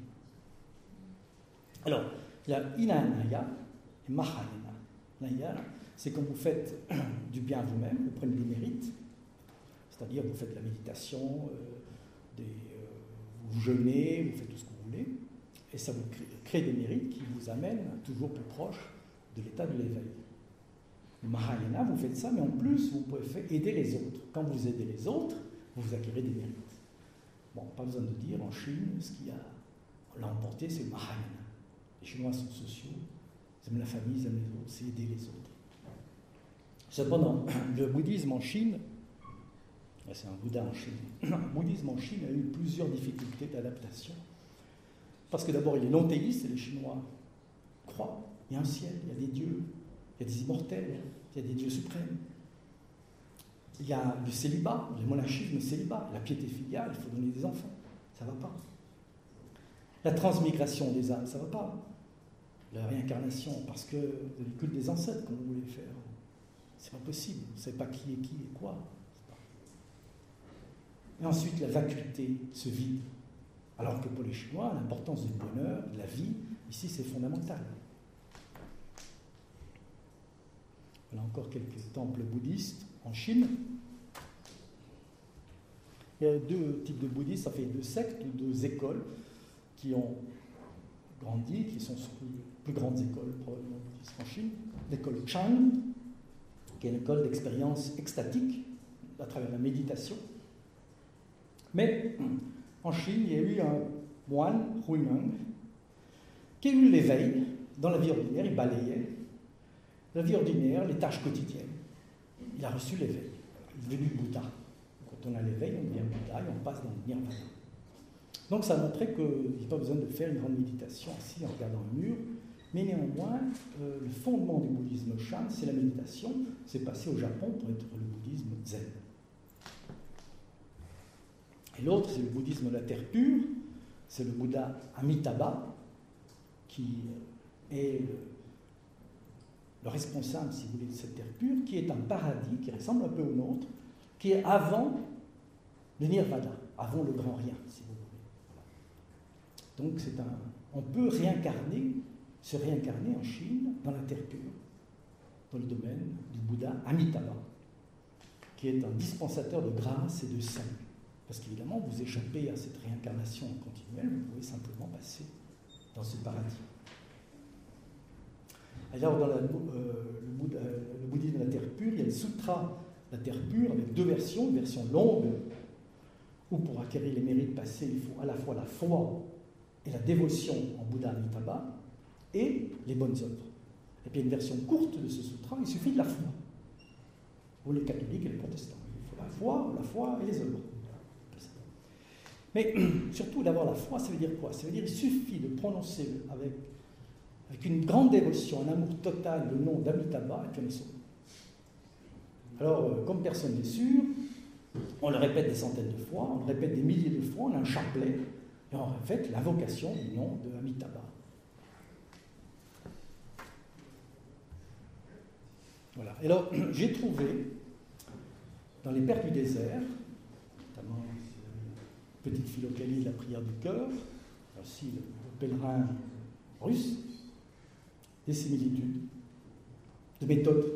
Alors, il y a Hinayana et Mahayana. Hinayana, c'est quand vous faites du bien à vous-même, vous prenez des mérites, c'est-à-dire vous faites la méditation, euh, des, euh, vous jeûnez, vous faites tout ce que vous voulez, et ça vous crée, crée des mérites qui vous amènent toujours plus proche de l'état de l'éveil. Le Mahayana, vous faites ça, mais en plus, vous pouvez faire aider les autres. Quand vous aidez les autres, vous acquérez des mérites. Bon, pas besoin de dire, en Chine, ce qui a l'emporté, c'est le Mahayana. Les Chinois sont sociaux, ils aiment la famille, ils aiment les autres, c'est aider les autres. Cependant, le bouddhisme en Chine, c'est un Bouddha en Chine, le bouddhisme en Chine a eu plusieurs difficultés d'adaptation. Parce que d'abord, il est non théiste, et les Chinois croient, il y a un ciel, il y a des dieux, il y a des immortels, il y a des dieux suprêmes. Il y a le célibat, le monachisme, le célibat, la piété filiale, il faut donner des enfants, ça ne va pas. La transmigration des âmes, ça ne va pas. La réincarnation, parce que le culte des ancêtres, comme vous voulez faire, c'est pas possible, vous ne savez pas qui est qui et quoi. Et ensuite, la vacuité, ce vide. Alors que pour les Chinois, l'importance du bonheur, de la vie, ici, c'est fondamental. Voilà encore quelques temples bouddhistes en Chine. Il y a deux types de bouddhistes, ça fait deux sectes, deux écoles qui ont grandi, qui sont les plus grandes écoles probablement bouddhistes en Chine. L'école Chan, qui est une école d'expérience extatique à travers la méditation. Mais en Chine, il y a eu un moine, Huineng, qui a eu l'éveil dans la vie ordinaire, il balayait la vie ordinaire, les tâches quotidiennes. Il a reçu l'éveil. Il est devenu Bouddha. Quand on a l'éveil, on devient Bouddha et on passe dans le nirvana. Donc ça montrait qu'il n'y a pas besoin de faire une grande méditation assis en regardant le mur, mais néanmoins, euh, le fondement du bouddhisme Shan, c'est la méditation. C'est passé au Japon pour être le bouddhisme Zen. Et l'autre, c'est le bouddhisme de la terre pure, c'est le Bouddha Amitabha, qui est le, le responsable, si vous voulez, de cette terre pure, qui est un paradis, qui ressemble un peu au nôtre, qui est avant le nirvana, avant le grand rien, si vous voulez. Donc c'est un, on peut réincarner, se réincarner en Chine, dans la terre pure, dans le domaine du Bouddha Amitabha, qui est un dispensateur de grâce et de salut. Parce qu'évidemment, vous échappez à cette réincarnation continuelle, vous pouvez simplement passer dans ce paradis. Alors, dans la, euh, le, Bouddha, le bouddhisme de la terre pure, il y a le sutra de la terre pure avec deux versions, une version longue, où pour acquérir les mérites passés, il faut à la fois la foi et la dévotion en Bouddha Amitabha, et les bonnes œuvres. Et puis il y a une version courte de ce sutra, il suffit de la foi. Pour les catholiques et les protestants. Il faut la foi, la foi et les œuvres. Mais surtout d'avoir la foi, ça veut dire quoi? Ça veut dire qu'il suffit de prononcer avec, avec une grande dévotion, un amour total le nom d'Amitabha, et puis on est sauvé. Alors, euh, comme personne n'est sûr, on le répète des centaines de fois, on le répète des milliers de fois, on a un chapelet, et on répète l'invocation du nom de Amitabha. Voilà. Et alors, j'ai trouvé, dans les Pères du désert, notamment la petite Philokalie de la prière du cœur, aussi le, le pèlerin russe, des similitudes, de méthodes.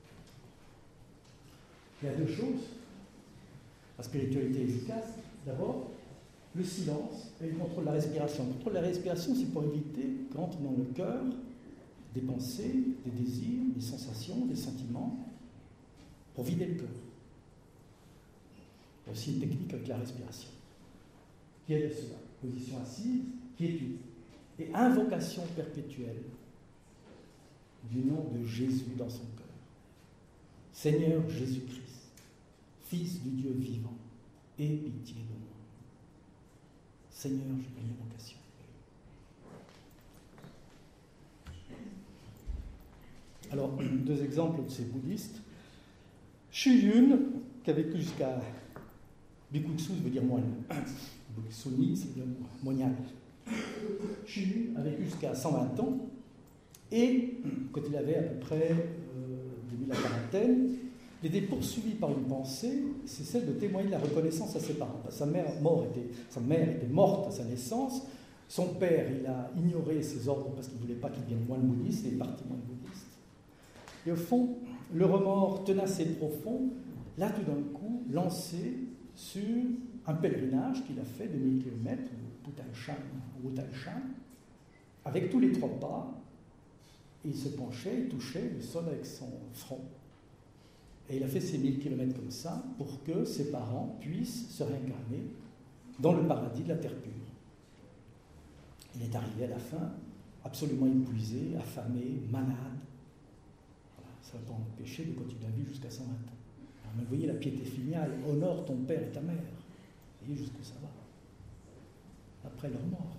Il y a deux choses. La spiritualité efficace, d'abord, le silence et le contrôle de la respiration. Le contrôle de la respiration, c'est pour éviter qu'entre dans le cœur des pensées, des désirs, des sensations, des sentiments, pour vider le cœur. Il y a aussi une technique avec la respiration. Qui est de cela? Position assise, quiétude. Et invocation perpétuelle du nom de Jésus dans son cœur. Seigneur Jésus-Christ, Fils du Dieu vivant, aie pitié de moi. Seigneur, je fais l'invocation. Alors, deux exemples de ces bouddhistes. Xu Yun, qui a vécu jusqu'à Bikutsu, veut dire moine. Biktsuni, c'est dire monial. Xu Yun a vécu jusqu'à cent vingt ans, et quand il avait à peu près euh, début de la quarantaine, il était poursuivi par une pensée, c'est celle de témoigner de la reconnaissance à ses parents. Sa mère, mort était, sa mère était morte à sa naissance, son père, il a ignoré ses ordres parce qu'il ne voulait pas qu'il devienne moine bouddhiste, il est parti moine bouddhiste. Et au fond, le remords tenace et profond l'a tout d'un coup lancé sur un pèlerinage qu'il a fait de mille kilomètres, au Wutaishan, avec tous les trois pas. Il se penchait, il touchait le sol avec son front. Et il a fait ces mille kilomètres comme ça pour que ses parents puissent se réincarner dans le paradis de la terre pure. Il est arrivé à la fin absolument épuisé, affamé, malade. Voilà, ça ne va pas empêcher de continuer la vie jusqu'à cent vingt ans. Alors, mais vous voyez la piété filiale, honore ton père et ta mère. Vous voyez jusqu'où ça va. Après leur mort.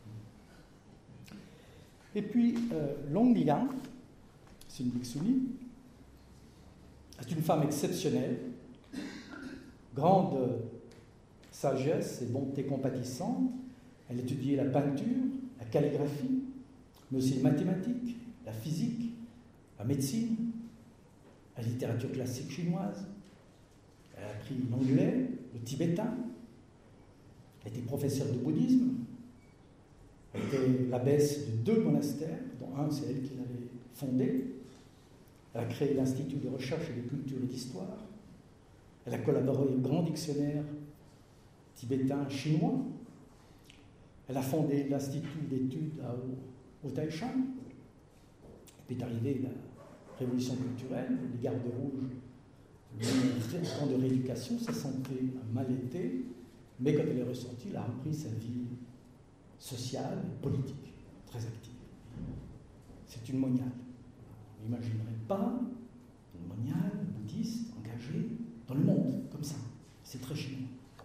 Et puis, euh, Long Liang, c'est une bhikshuni, c'est une femme exceptionnelle, grande sagesse et bonté compatissante. Elle étudiait la peinture, la calligraphie, mais aussi les mathématiques, la physique, la médecine, la littérature classique chinoise. Elle a appris l'anglais, le tibétain. Elle était professeure de bouddhisme. Elle était l'abbesse de deux monastères, dont un, c'est elle qui l'avait fondé. Elle a créé l'Institut de recherche et de culture et d'histoire. Elle a collaboré au grand dictionnaire tibétain-chinois. Elle a fondé l'Institut d'études à Wutaishan. Et puis est arrivée la révolution culturelle, les gardes rouges, le camp de rééducation, sa santé a mal été, mais quand elle est ressortie, elle a repris sa vie sociale et politique, très active. C'est une moniale. On n'imaginerait pas une moniale bouddhiste engagée dans le monde, comme ça. C'est très chinois.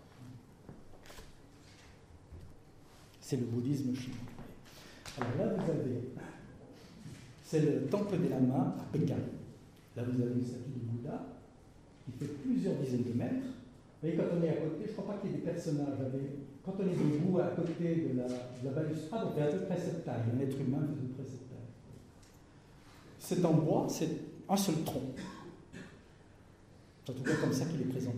C'est le bouddhisme chinois. Alors là, vous avez, c'est le temple des lamas à Pékin. Là, vous avez une statue de Bouddha qui fait plusieurs dizaines de mètres. Vous voyez, quand on est à côté, je ne crois pas qu'il y ait des personnages. Quand on est debout à côté de la, de la balustrade, on fait à peu près cette taille. Un être humain fait à peu près cette taille. C'est en bois, c'est un seul tronc. C'est en tout cas comme ça qu'il est présenté.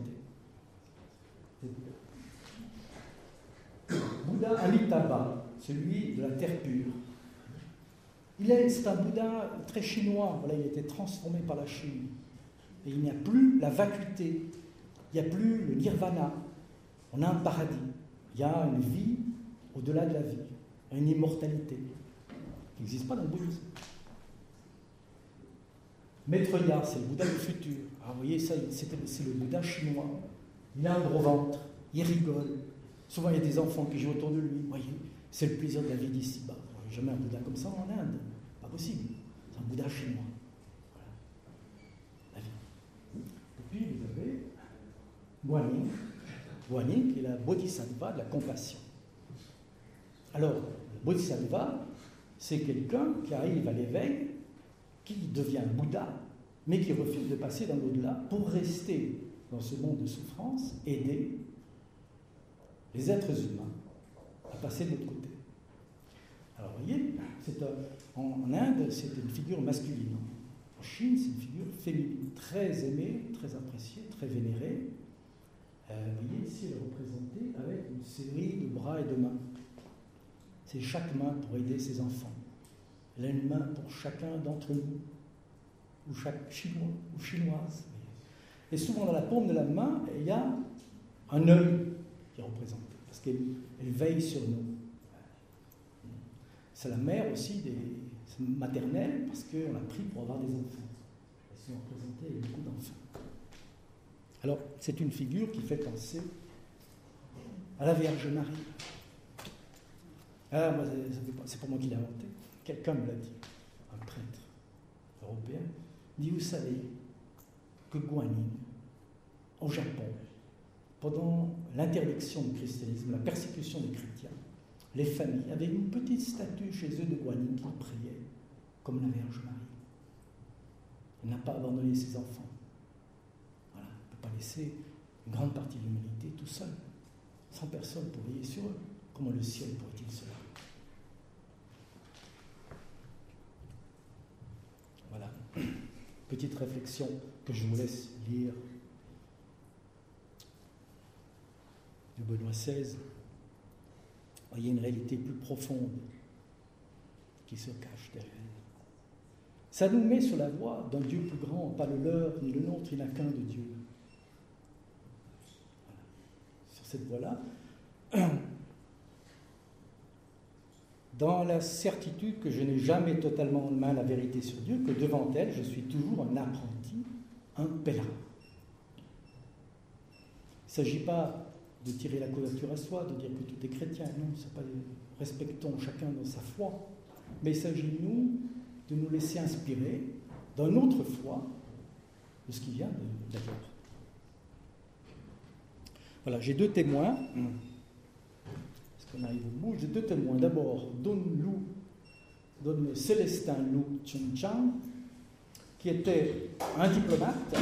Bouddha Amitabha, celui de la terre pure. Il est, c'est un Bouddha très chinois. Voilà, il a été transformé par la Chine. Et il n'y a plus la vacuité. Il n'y a plus le nirvana. On On a un paradis. Il y a une vie au-delà de la vie, une immortalité qui n'existe pas dans le bouddhisme. Maitreya, c'est le Bouddha du futur. Alors, vous voyez, ça, c'est, c'est le Bouddha chinois. Il a un gros ventre, il rigole. Souvent, il y a des enfants qui jouent autour de lui. Vous voyez, c'est le plaisir de la vie d'ici-bas. Il n'y a jamais un Bouddha comme ça en Inde. Pas possible. C'est un Bouddha chinois. Voilà. La vie. Et puis, vous avez Guanyin. Guanyin, qui est la bodhisattva de la compassion. Alors, le bodhisattva, c'est quelqu'un qui arrive à l'éveil, qui devient Bouddha, mais qui refuse de passer dans l'au-delà pour rester dans ce monde de souffrance, aider les êtres humains à passer de l'autre côté. Alors, vous voyez, c'est un, en, en Inde, c'est une figure masculine. En Chine, c'est une figure féminine, très aimée, très appréciée, très vénérée. Euh, vous voyez, ici, elle est représentée avec une série de bras et de mains. C'est chaque main pour aider ses enfants. Elle a une main pour chacun d'entre nous, ou chaque Chinois ou Chinoise. Et souvent, dans la paume de la main, il y a un œil qui est représenté, parce qu'elle elle veille sur nous. C'est la mère aussi des maternelles, parce qu'on a pris pour avoir des enfants. Elles sont représentées avec beaucoup d'enfants. Alors, c'est une figure qui fait penser à la Vierge Marie. Ah, moi, c'est pas moi qui l'ai inventé. Quelqu'un me l'a dit, un prêtre européen. Il dit, vous savez que Guanyin, au Japon, pendant l'interdiction du christianisme, la persécution des chrétiens, les familles avaient une petite statue chez eux de Guanyin qui priait comme la Vierge Marie. Elle n'a pas abandonné ses enfants. Voilà, elle ne peut pas laisser une grande partie de l'humanité tout seul, sans personne pour veiller sur eux. Comment le ciel pourrait-il cela? Voilà. Petite réflexion que je vous laisse lire du Benoît seize. Il y a une réalité plus profonde qui se cache derrière. Ça nous met sur la voie d'un Dieu plus grand, pas le leur ni le nôtre, il n'y en a qu'un de Dieu. Voilà. Sur cette voie-là, dans la certitude que je n'ai jamais totalement en main la vérité sur Dieu, que devant elle, je suis toujours un apprenti, un pèlerin. Il ne s'agit pas de tirer la couverture à soi, de dire que tout est chrétien, non, c'est pas, respectons chacun dans sa foi, mais il s'agit, nous, de nous laisser inspirer d'une autre foi de ce qui vient d'ailleurs. Voilà, j'ai deux témoins. On arrive au bout, j'ai deux témoins. D'abord, Don Lu, Don Célestin Lu Chun-Chang, qui était un diplomate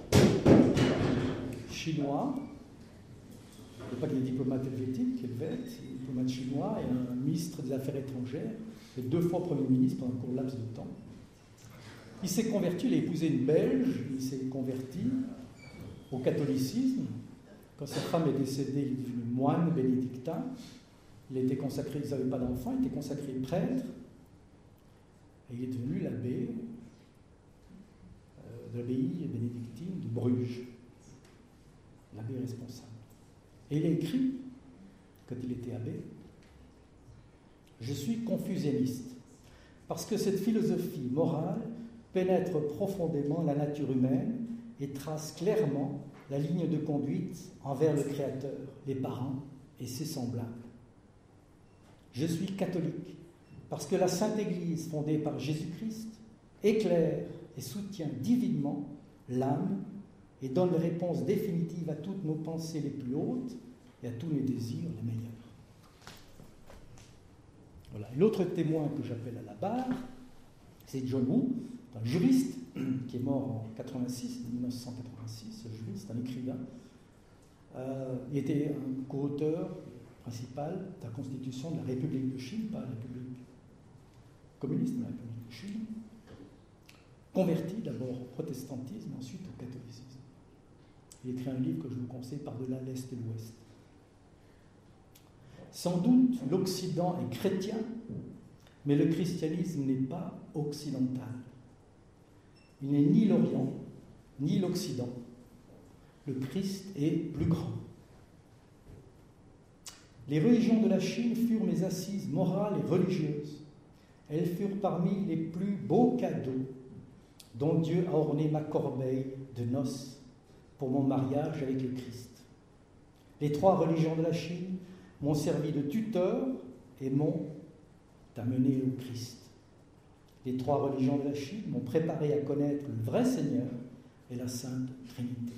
chinois. Il n'y a pas que des diplomates helvétiques, helvètes, un diplomate chinois et un ministre des Affaires étrangères, et deux fois Premier ministre pendant un court laps de temps. Il s'est converti, il a épousé une Belge, il s'est converti au catholicisme. Quand sa femme est décédée, il est devenu moine bénédictin. Il était consacré, il n'avait pas d'enfant, il était consacré prêtre, et il est devenu l'abbé euh, de l'abbaye bénédictine de Bruges, l'abbé responsable. Et il a écrit, quand il était abbé, « Je suis confucianiste, parce que cette philosophie morale pénètre profondément la nature humaine et trace clairement la ligne de conduite envers le Créateur, les parents et ses semblables. Je suis catholique parce que la Sainte Église, fondée par Jésus-Christ, éclaire et soutient divinement l'âme et donne les réponses définitives à toutes nos pensées les plus hautes et à tous nos désirs les meilleurs. » Voilà. L'autre témoin que j'appelle à la barre, c'est John Woo, un juriste qui est mort en quatre-vingt-six, mille neuf cent quatre-vingt-six, juriste, un écrivain. Euh, il était un co-auteur principal de la Constitution de la République de Chine, pas la République communiste, mais la République de Chine, converti d'abord au protestantisme, ensuite au catholicisme. Il écrit un livre que je vous conseille, Par-delà l'Est et l'Ouest. Sans doute, l'Occident est chrétien, mais le christianisme n'est pas occidental. Il n'est ni l'Orient, ni l'Occident. Le Christ est plus grand. Les religions de la Chine furent mes assises morales et religieuses. Elles furent parmi les plus beaux cadeaux dont Dieu a orné ma corbeille de noces pour mon mariage avec le Christ. Les trois religions de la Chine m'ont servi de tuteur et m'ont amené au Christ. Les trois religions de la Chine m'ont préparé à connaître le vrai Seigneur et la Sainte Trinité.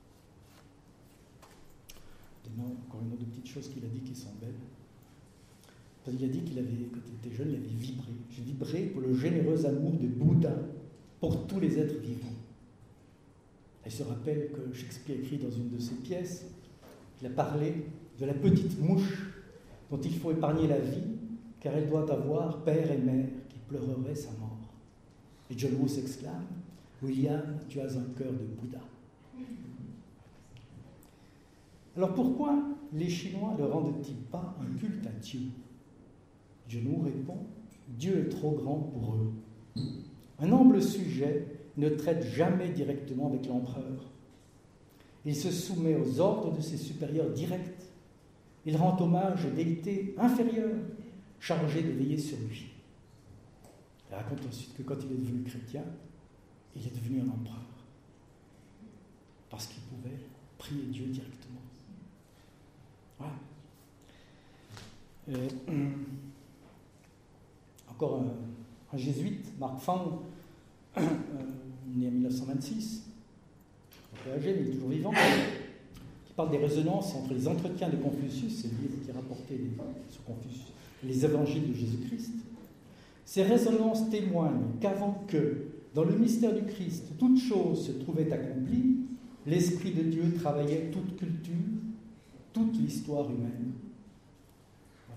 Maintenant, encore une autre petite chose qu'il a dit qui sont belles. Parce qu'il a dit qu'il avait, quand il était jeune, il avait vibré. J'ai vibré pour le généreux amour de Bouddha pour tous les êtres vivants. Il se rappelle que Shakespeare écrit dans une de ses pièces, il a parlé de la petite mouche dont il faut épargner la vie, car elle doit avoir père et mère qui pleureraient sa mort. Et John Woo s'exclame, William, tu as un cœur de Bouddha. Alors pourquoi les Chinois ne rendent-ils pas un culte à Dieu? John Woo répond, Dieu est trop grand pour eux. Un humble sujet ne traite jamais directement avec l'empereur. Il se soumet aux ordres de ses supérieurs directs. Il rend hommage aux déités inférieures, chargées de veiller sur lui. Il raconte ensuite que quand il est devenu chrétien, il est devenu un empereur. Parce qu'il pouvait prier Dieu directement. Voilà. Euh, encore un, un jésuite, Marc Fang, euh, né en mille neuf cent vingt-six, un peu âgé mais il est toujours vivant, qui parle des résonances entre les entretiens de Confucius, c'est le livre qui rapportait les, sur Confucius, et les évangiles de Jésus-Christ. Ces résonances témoignent qu'avant que, dans le mystère du Christ, toute chose se trouvait accomplie, l'Esprit de Dieu travaillait toute culture, toute l'histoire humaine. Voilà.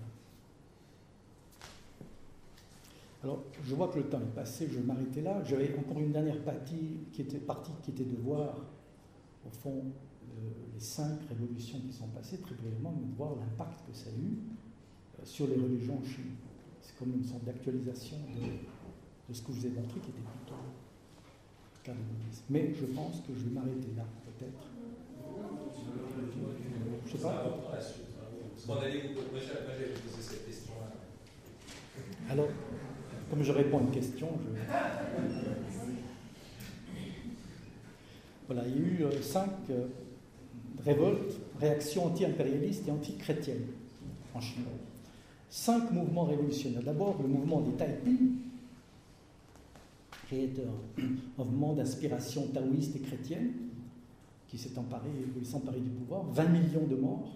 Alors, je vois que le temps est passé, je vais m'arrêter là. J'avais encore une dernière partie qui était, partie qui était de voir, au fond, le, les cinq révolutions qui sont passées, très brièvement, de voir l'impact que ça a eu euh, sur les religions en Chine. C'est comme une sorte d'actualisation de, de ce que je vous ai montré, qui était plutôt le cas de bouddhisme. Mais je pense que je vais m'arrêter là, peut-être. Je sais pas. Moi, j'avais posé cette question-là. Alors, comme je réponds à une question, je... Voilà, il y a eu euh, cinq euh, révoltes, réactions anti-impérialistes et anti-chrétiennes en Chine. Cinq mouvements révolutionnaires. D'abord, le mouvement des Taiping, qui est un, un mouvement d'inspiration taoïste et chrétienne, qui s'est emparé, voulait s'emparer du pouvoir, vingt millions de morts.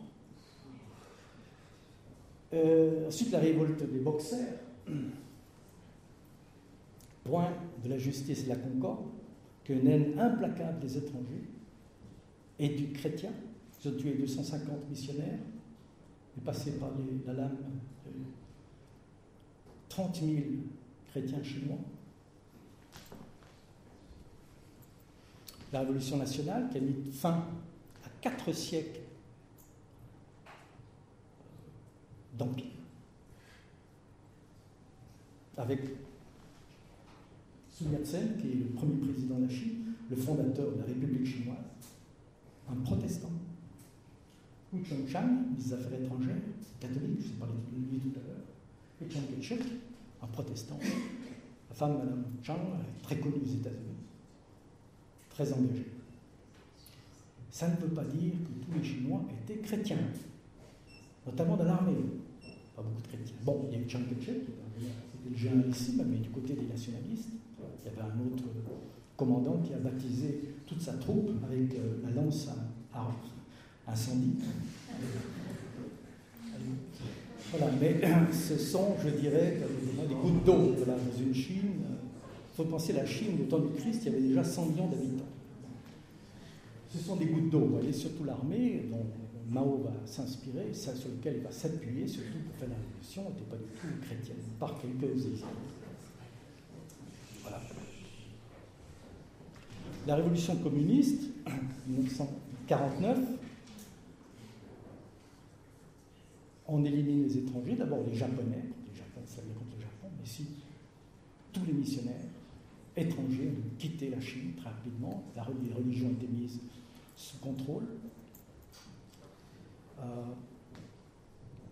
Euh, ensuite, la révolte des Boxers, point de la justice et de la concorde, qu'une haine implacable des étrangers et du chrétien. Ils ont tué deux cent cinquante missionnaires, et passé par les, la lame de trente mille chrétiens chinois. La Révolution nationale, qui a mis fin à quatre siècles d'empire, avec Sun Yat-sen, qui est le premier président de la Chine, le fondateur de la République chinoise, un protestant. Hu Cheng-chang, ministre des Affaires étrangères, catholique, je vous ai parlé de lui tout à l'heure, et Chiang Kai-shek, un protestant. La femme, Madame Chang, très connue aux États-Unis, très engagée. Ça ne veut pas dire que tous les Chinois étaient chrétiens, notamment dans l'armée. Pas beaucoup de chrétiens. Bon, il y a eu Chiang Kai-shek, c'était le généralissime, mais du côté des nationalistes, il y avait un autre commandant qui a baptisé toute sa troupe avec euh, la lance à, à incendie. Voilà, mais ce sont, je dirais, des gouttes d'eau voilà, dans une Chine. Il faut penser à la Chine, au temps du Christ, il y avait déjà cent millions d'habitants. Ce sont des gouttes d'eau, et surtout l'armée, dont Mao va s'inspirer, ça, sur lequel il va s'appuyer, surtout pour faire la révolution, n'était pas du tout chrétienne, par quelques exemples. Voilà. La révolution communiste, dix-neuf cent quarante-neuf, on élimine les étrangers, d'abord les Japonais, les Japonais, ça vient contre le Japon, mais si tous les missionnaires étrangers ont quitté la Chine très rapidement, la, les religions ont été mises sous contrôle. Euh,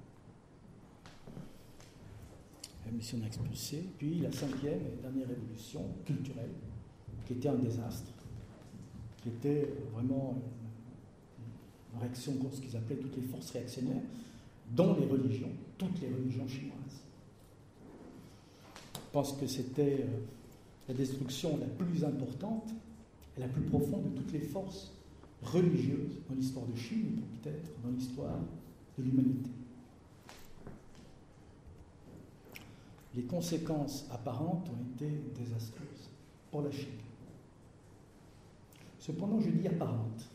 révolution expulsée, puis la cinquième et dernière révolution culturelle, qui était un désastre, qui était vraiment une réaction contre ce qu'ils appelaient toutes les forces réactionnaires, dont les religions, toutes les religions chinoises. Je pense que c'était la destruction la plus importante et la plus profonde de toutes les forces religieuses dans l'histoire de Chine, et peut-être dans l'histoire de l'humanité. Les conséquences apparentes ont été désastreuses pour la Chine. Cependant, je dis apparentes,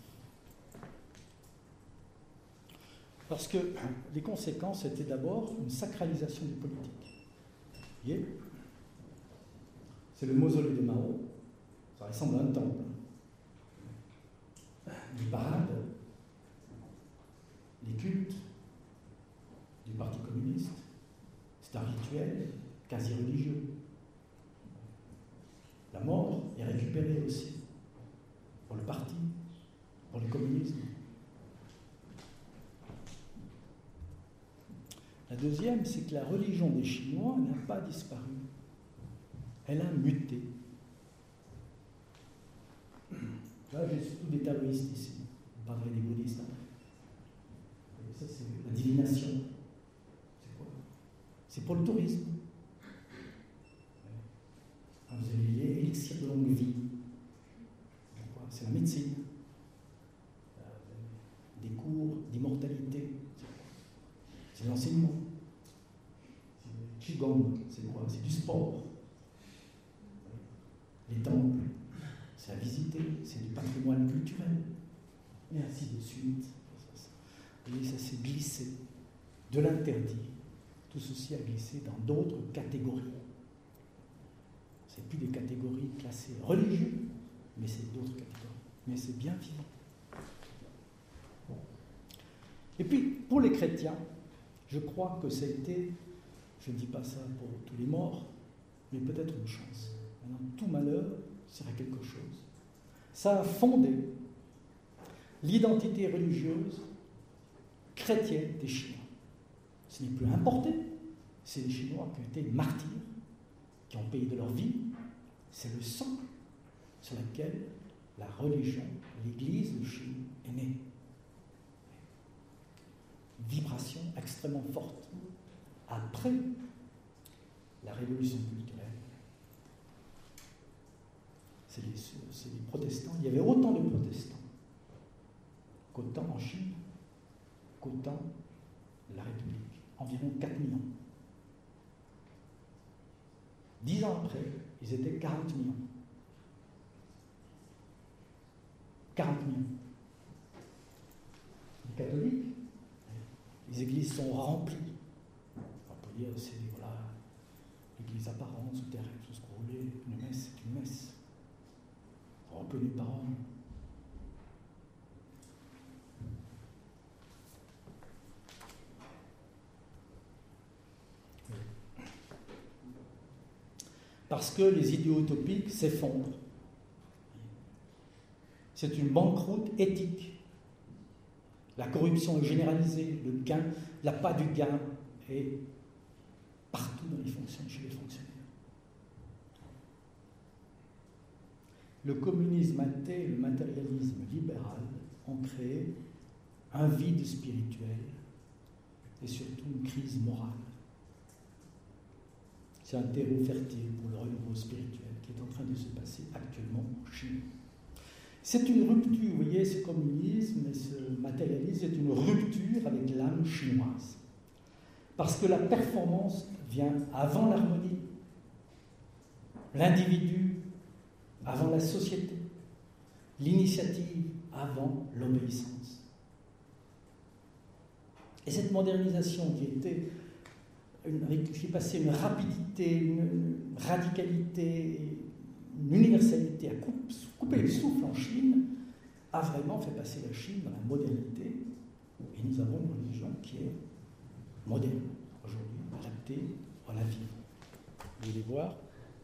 parce que les conséquences étaient d'abord une sacralisation du politique. Vous voyez ? C'est le mausolée de Mao, ça ressemble à un temple. Les parades, les cultes du Parti communiste, c'est un rituel quasi religieux. La mort est récupérée aussi pour le parti, pour le communisme. La deuxième, c'est que la religion des Chinois n'a pas disparu. Elle a muté. Là, j'ai surtout des taoïstes ici. On parlerait des bouddhistes. Ça, c'est la divination. C'est quoi ? C'est pour le tourisme. Vous avez l'élixir de longue vie. C'est la médecine. Des cours d'immortalité. C'est l'enseignement. Qigong, c'est quoi ? C'est du sport. Les temples, c'est à visiter, c'est du patrimoine culturel. Et ainsi de suite. Vous voyez, ça s'est glissé de l'interdit. Tout ceci a glissé dans d'autres catégories. Ce n'est plus des catégories classées religieuses, mais c'est d'autres catégories. Mais c'est bien vivant. Bon. Et puis, pour les chrétiens, je crois que c'était, je ne dis pas ça pour tous les morts, mais peut-être une chance. Maintenant, tout malheur sera quelque chose. Ça a fondé l'identité religieuse chrétienne des Chinois. Ce n'est plus importé, c'est les Chinois qui ont été martyrs, qui ont payé de leur vie. C'est le sang sur lequel la religion, l'Église de Chine est née. Vibration extrêmement forte. Après la révolution culturelle, c'est les, c'est les protestants. Il y avait autant de protestants qu'autant en Chine, qu'autant la République. Environ quatre millions. Dix ans après, ils étaient quarante millions. quarante millions. Les catholiques, les églises sont remplies. On peut dire c'est voilà, l'église apparente, souterraine, tout ce que vous voulez. Une messe, c'est une messe. Reconnue par homme. Parce que les idéaux utopiques s'effondrent. C'est une banqueroute éthique. La corruption est généralisée, le gain, l'appât du gain est partout dans les fonctions, chez les fonctionnaires. Le communisme athée et le matérialisme libéral ont créé un vide spirituel et surtout une crise morale. C'est un terreau fertile pour le renouveau spirituel qui est en train de se passer actuellement en Chine. C'est une rupture, vous voyez, ce communisme et ce matérialisme, c'est une rupture avec l'âme chinoise. Parce que la performance vient avant l'harmonie, l'individu avant la société, l'initiative avant l'obéissance. Et cette modernisation qui était une, qui passait une rapidité, une radicalité, une universalité à couper le souffle en Chine, a vraiment fait passer la Chine dans la modernité. Et nous avons une religion qui est moderne, aujourd'hui, adaptée à la vie. Vous voulez voir ?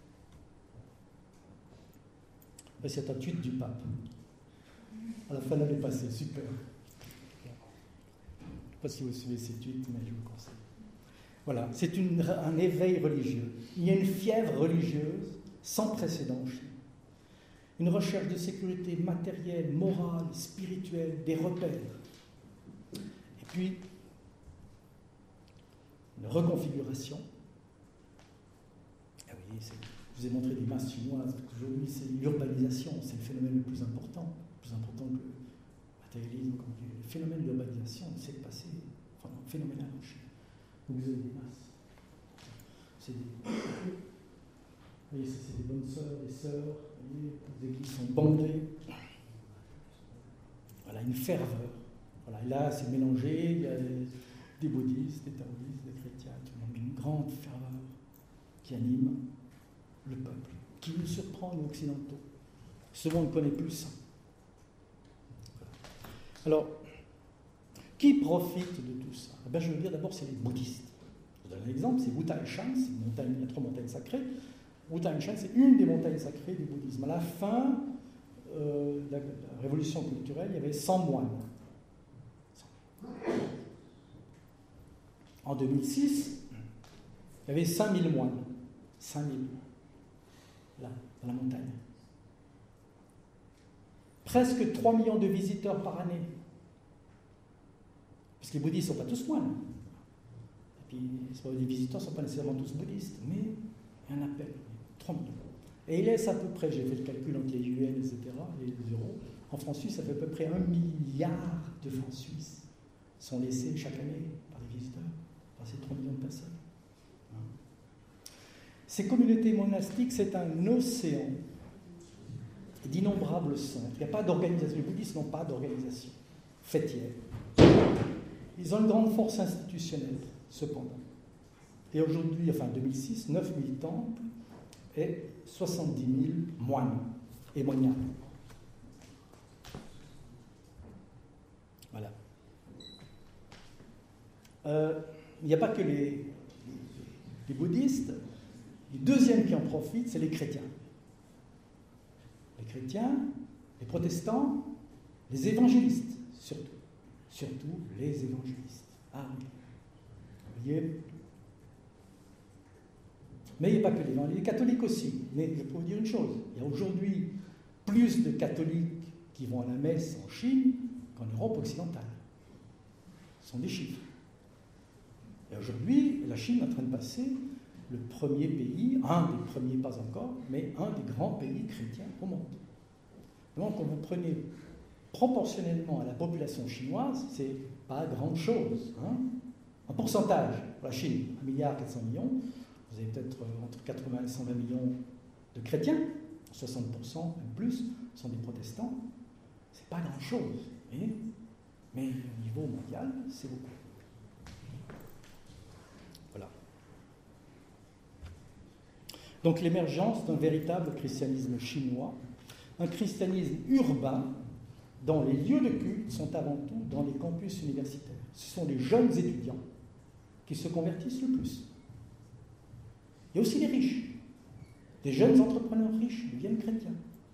C'est un tweet du pape. À la fin, elle est passée, super. Je ne sais pas si vous suivez ces tweets, mais je vous conseille. Voilà, c'est une, un éveil religieux. Il y a une fièvre religieuse sans précédent en Chine. Une recherche de sécurité matérielle, morale, spirituelle, des repères. Et puis, une reconfiguration. Ah oui, je vous ai montré des masses chinoises, parce qu'aujourd'hui, c'est l'urbanisation, c'est le phénomène le plus important, plus important que le matérialisme. Comme on dit. Le phénomène de l'urbanisation, c'est le passé, enfin, phénoménal en Chine. Donc vous avez des masses. C'est des... Vous voyez, c'est des bonnes sœurs, des sœurs, vous voyez, les églises sont bandées. Voilà, une ferveur. Voilà, et là, c'est mélangé, il y a des bouddhistes, des taoïstes, des chrétiens, tout le monde, une grande ferveur qui anime le peuple, qui nous surprend, nous occidentaux. Souvent, on ne connaît plus ça. Alors, qui profite de tout ça? Eh bien, je veux dire d'abord, c'est les bouddhistes. Je vous donne un exemple, c'est Wutaishan, c'est une montagne, il y a trois montagnes sacrées. Wutaishan, c'est une des montagnes sacrées du bouddhisme. À la fin euh, de la, de la révolution culturelle, il y avait cent moines. En deux mille six, il y avait cinq mille moines. cinq mille. Là, dans la montagne. Presque trois millions de visiteurs par année. Parce que les bouddhistes ne sont pas tous moines. Et puis, les visiteurs ne sont pas nécessairement tous bouddhistes, mais il y a un appel. trois millions. Et il laisse à peu près, j'ai fait le calcul entre les yuans, et cetera, et les euros, en francs suisses, ça fait à peu près un milliard de francs suisses sont laissés chaque année par les visiteurs, par ces trois millions de personnes. Ces communautés monastiques, c'est un océan d'innombrables centres. Il n'y a pas d'organisation. Les bouddhistes n'ont pas d'organisation fêtière. Ils ont une grande force institutionnelle, cependant. Et aujourd'hui, enfin en deux mille six, neuf mille temples et soixante-dix mille moines et moniales. Voilà. Euh, il n'y a pas que les, les bouddhistes. Les deuxièmes qui en profitent, c'est les chrétiens. Les chrétiens, les protestants, les évangélistes, surtout. Surtout les évangélistes. Ah oui. Vous voyez? Mais il n'y a pas que les évangélistes, les catholiques aussi. Mais je peux vous dire une chose, il y a aujourd'hui plus de catholiques qui vont à la messe en Chine qu'en Europe occidentale. Ce sont des chiffres. Et aujourd'hui, la Chine est en train de passer le premier pays, un des premiers pas encore, mais un des grands pays chrétiens au monde. Donc, quand vous prenez proportionnellement à la population chinoise, c'est pas grand-chose. Hein. En pourcentage, pour la Chine, un milliard quatre cents millions, vous avez peut-être entre quatre-vingts et cent vingt millions de chrétiens, soixante pour cent, même plus, sont des protestants. C'est pas grand-chose, mais, mais au niveau mondial, c'est beaucoup. Voilà. Donc l'émergence d'un véritable christianisme chinois, un christianisme urbain, dont les lieux de culte sont avant tout dans les campus universitaires. Ce sont les jeunes étudiants qui se convertissent le plus. Il y a aussi les riches. Des jeunes entrepreneurs riches deviennent chrétiens.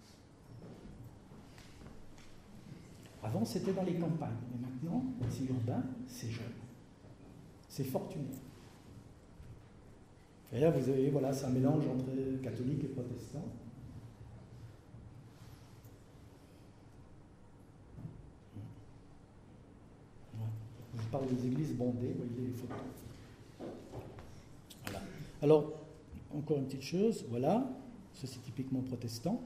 Avant, c'était dans les campagnes, mais maintenant, c'est urbain, c'est jeune. C'est fortuné. Et là, vous avez, voilà, c'est un mélange entre catholiques et protestants. Je parle des églises bondées, vous voyez les photos. Voilà. Alors, encore une petite chose, voilà, ça c'est typiquement protestant.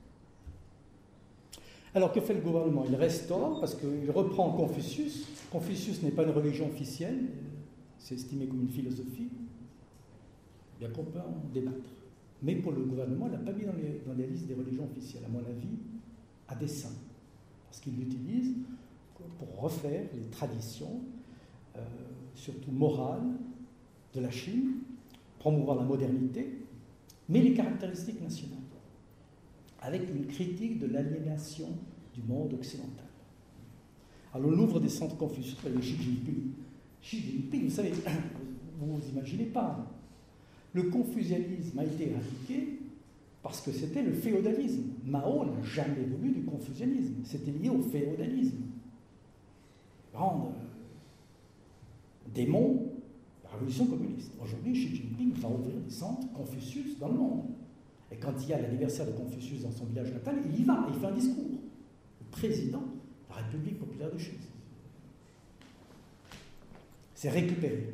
Alors, que fait le gouvernement? Il restaure, parce qu'il reprend Confucius. Confucius n'est pas une religion officielle, c'est estimé comme une philosophie. Bien qu'on peut en débattre. Mais pour le gouvernement, il n'a pas mis dans les, dans les listes des religions officielles, à mon avis, à dessein. Parce qu'il l'utilise pour refaire les traditions, euh, surtout morales, de la Chine, promouvoir la modernité, mais les caractéristiques nationales, avec une critique de l'aliénation du monde occidental. Alors, l'ouvre des centres Confucius, le Xi Jinping. Xi Jinping, vous savez, vous ne vous imaginez pas, le confucianisme a été éradiqué parce que c'était le féodalisme. Mao n'a jamais voulu du confucianisme, c'était lié au féodalisme. Grand euh, démon, révolution communiste. Aujourd'hui, Xi Jinping va ouvrir des centres Confucius dans le monde. Et quand il y a l'anniversaire de Confucius dans son village natal, il y va, il fait un discours. Le président de la République populaire de Chine. C'est récupéré.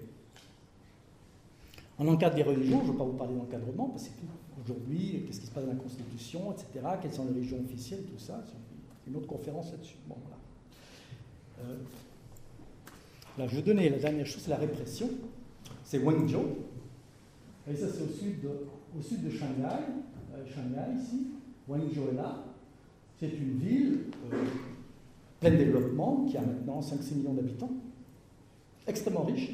On encadre les religions, je ne vais pas vous parler d'encadrement, parce que c'est tout. Aujourd'hui, qu'est-ce qui se passe dans la Constitution, et cetera. Quelles sont les religions officielles, tout ça. C'est une autre conférence là-dessus. Bon, voilà. Euh, là, je vais donner la dernière chose, c'est la répression. C'est Wenzhou. Et ça, c'est au sud de, au sud de Shanghai. Euh, Shanghai, ici. Wenzhou est là. C'est une ville euh, pleine développement qui a maintenant cinq à six millions d'habitants. Extrêmement riche.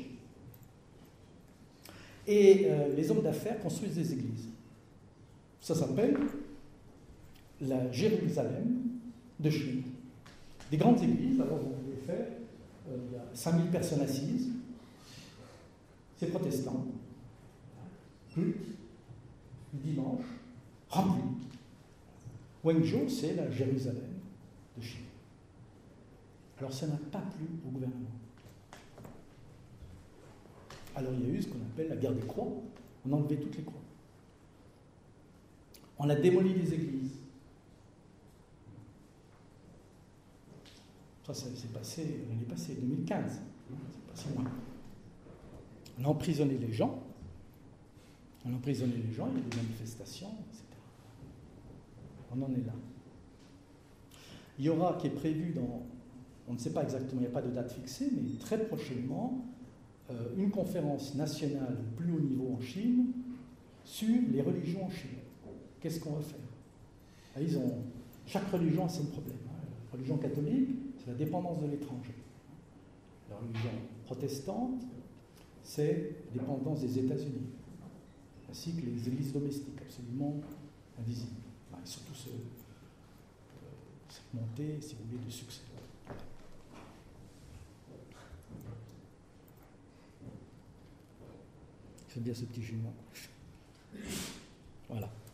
Et euh, les hommes d'affaires construisent des églises. Ça s'appelle la Jérusalem de Chine. Des grandes églises, alors vous pouvez faire, euh, il y a cinq mille personnes assises, c'est protestant, culte, le dimanche, rempli. Wenzhou, c'est la Jérusalem de Chine. Alors ça n'a pas plu au gouvernement. Alors il y a eu ce qu'on appelle la guerre des croix. On a enlevé toutes les croix. On a démoli les églises. Ça, ça s'est passé l'année passée, deux mille quinze. C'est pas si loin. On a emprisonné les gens. On a emprisonné les gens, il y a des manifestations, et cetera. On en est là. Il y aura, qui est prévu dans, on ne sait pas exactement, il n'y a pas de date fixée, mais très prochainement, une conférence nationale de plus haut niveau en Chine sur les religions en Chine. Qu'est-ce qu'on va faire? Ils ont, chaque religion a son problème. La religion catholique, c'est la dépendance de l'étranger. La religion protestante, c'est la dépendance des États-Unis, ainsi que les églises domestiques, absolument invisibles. Enfin, et surtout ce, cette montée, si vous voulez, de succès. J'aime bien ce petit jument. Voilà.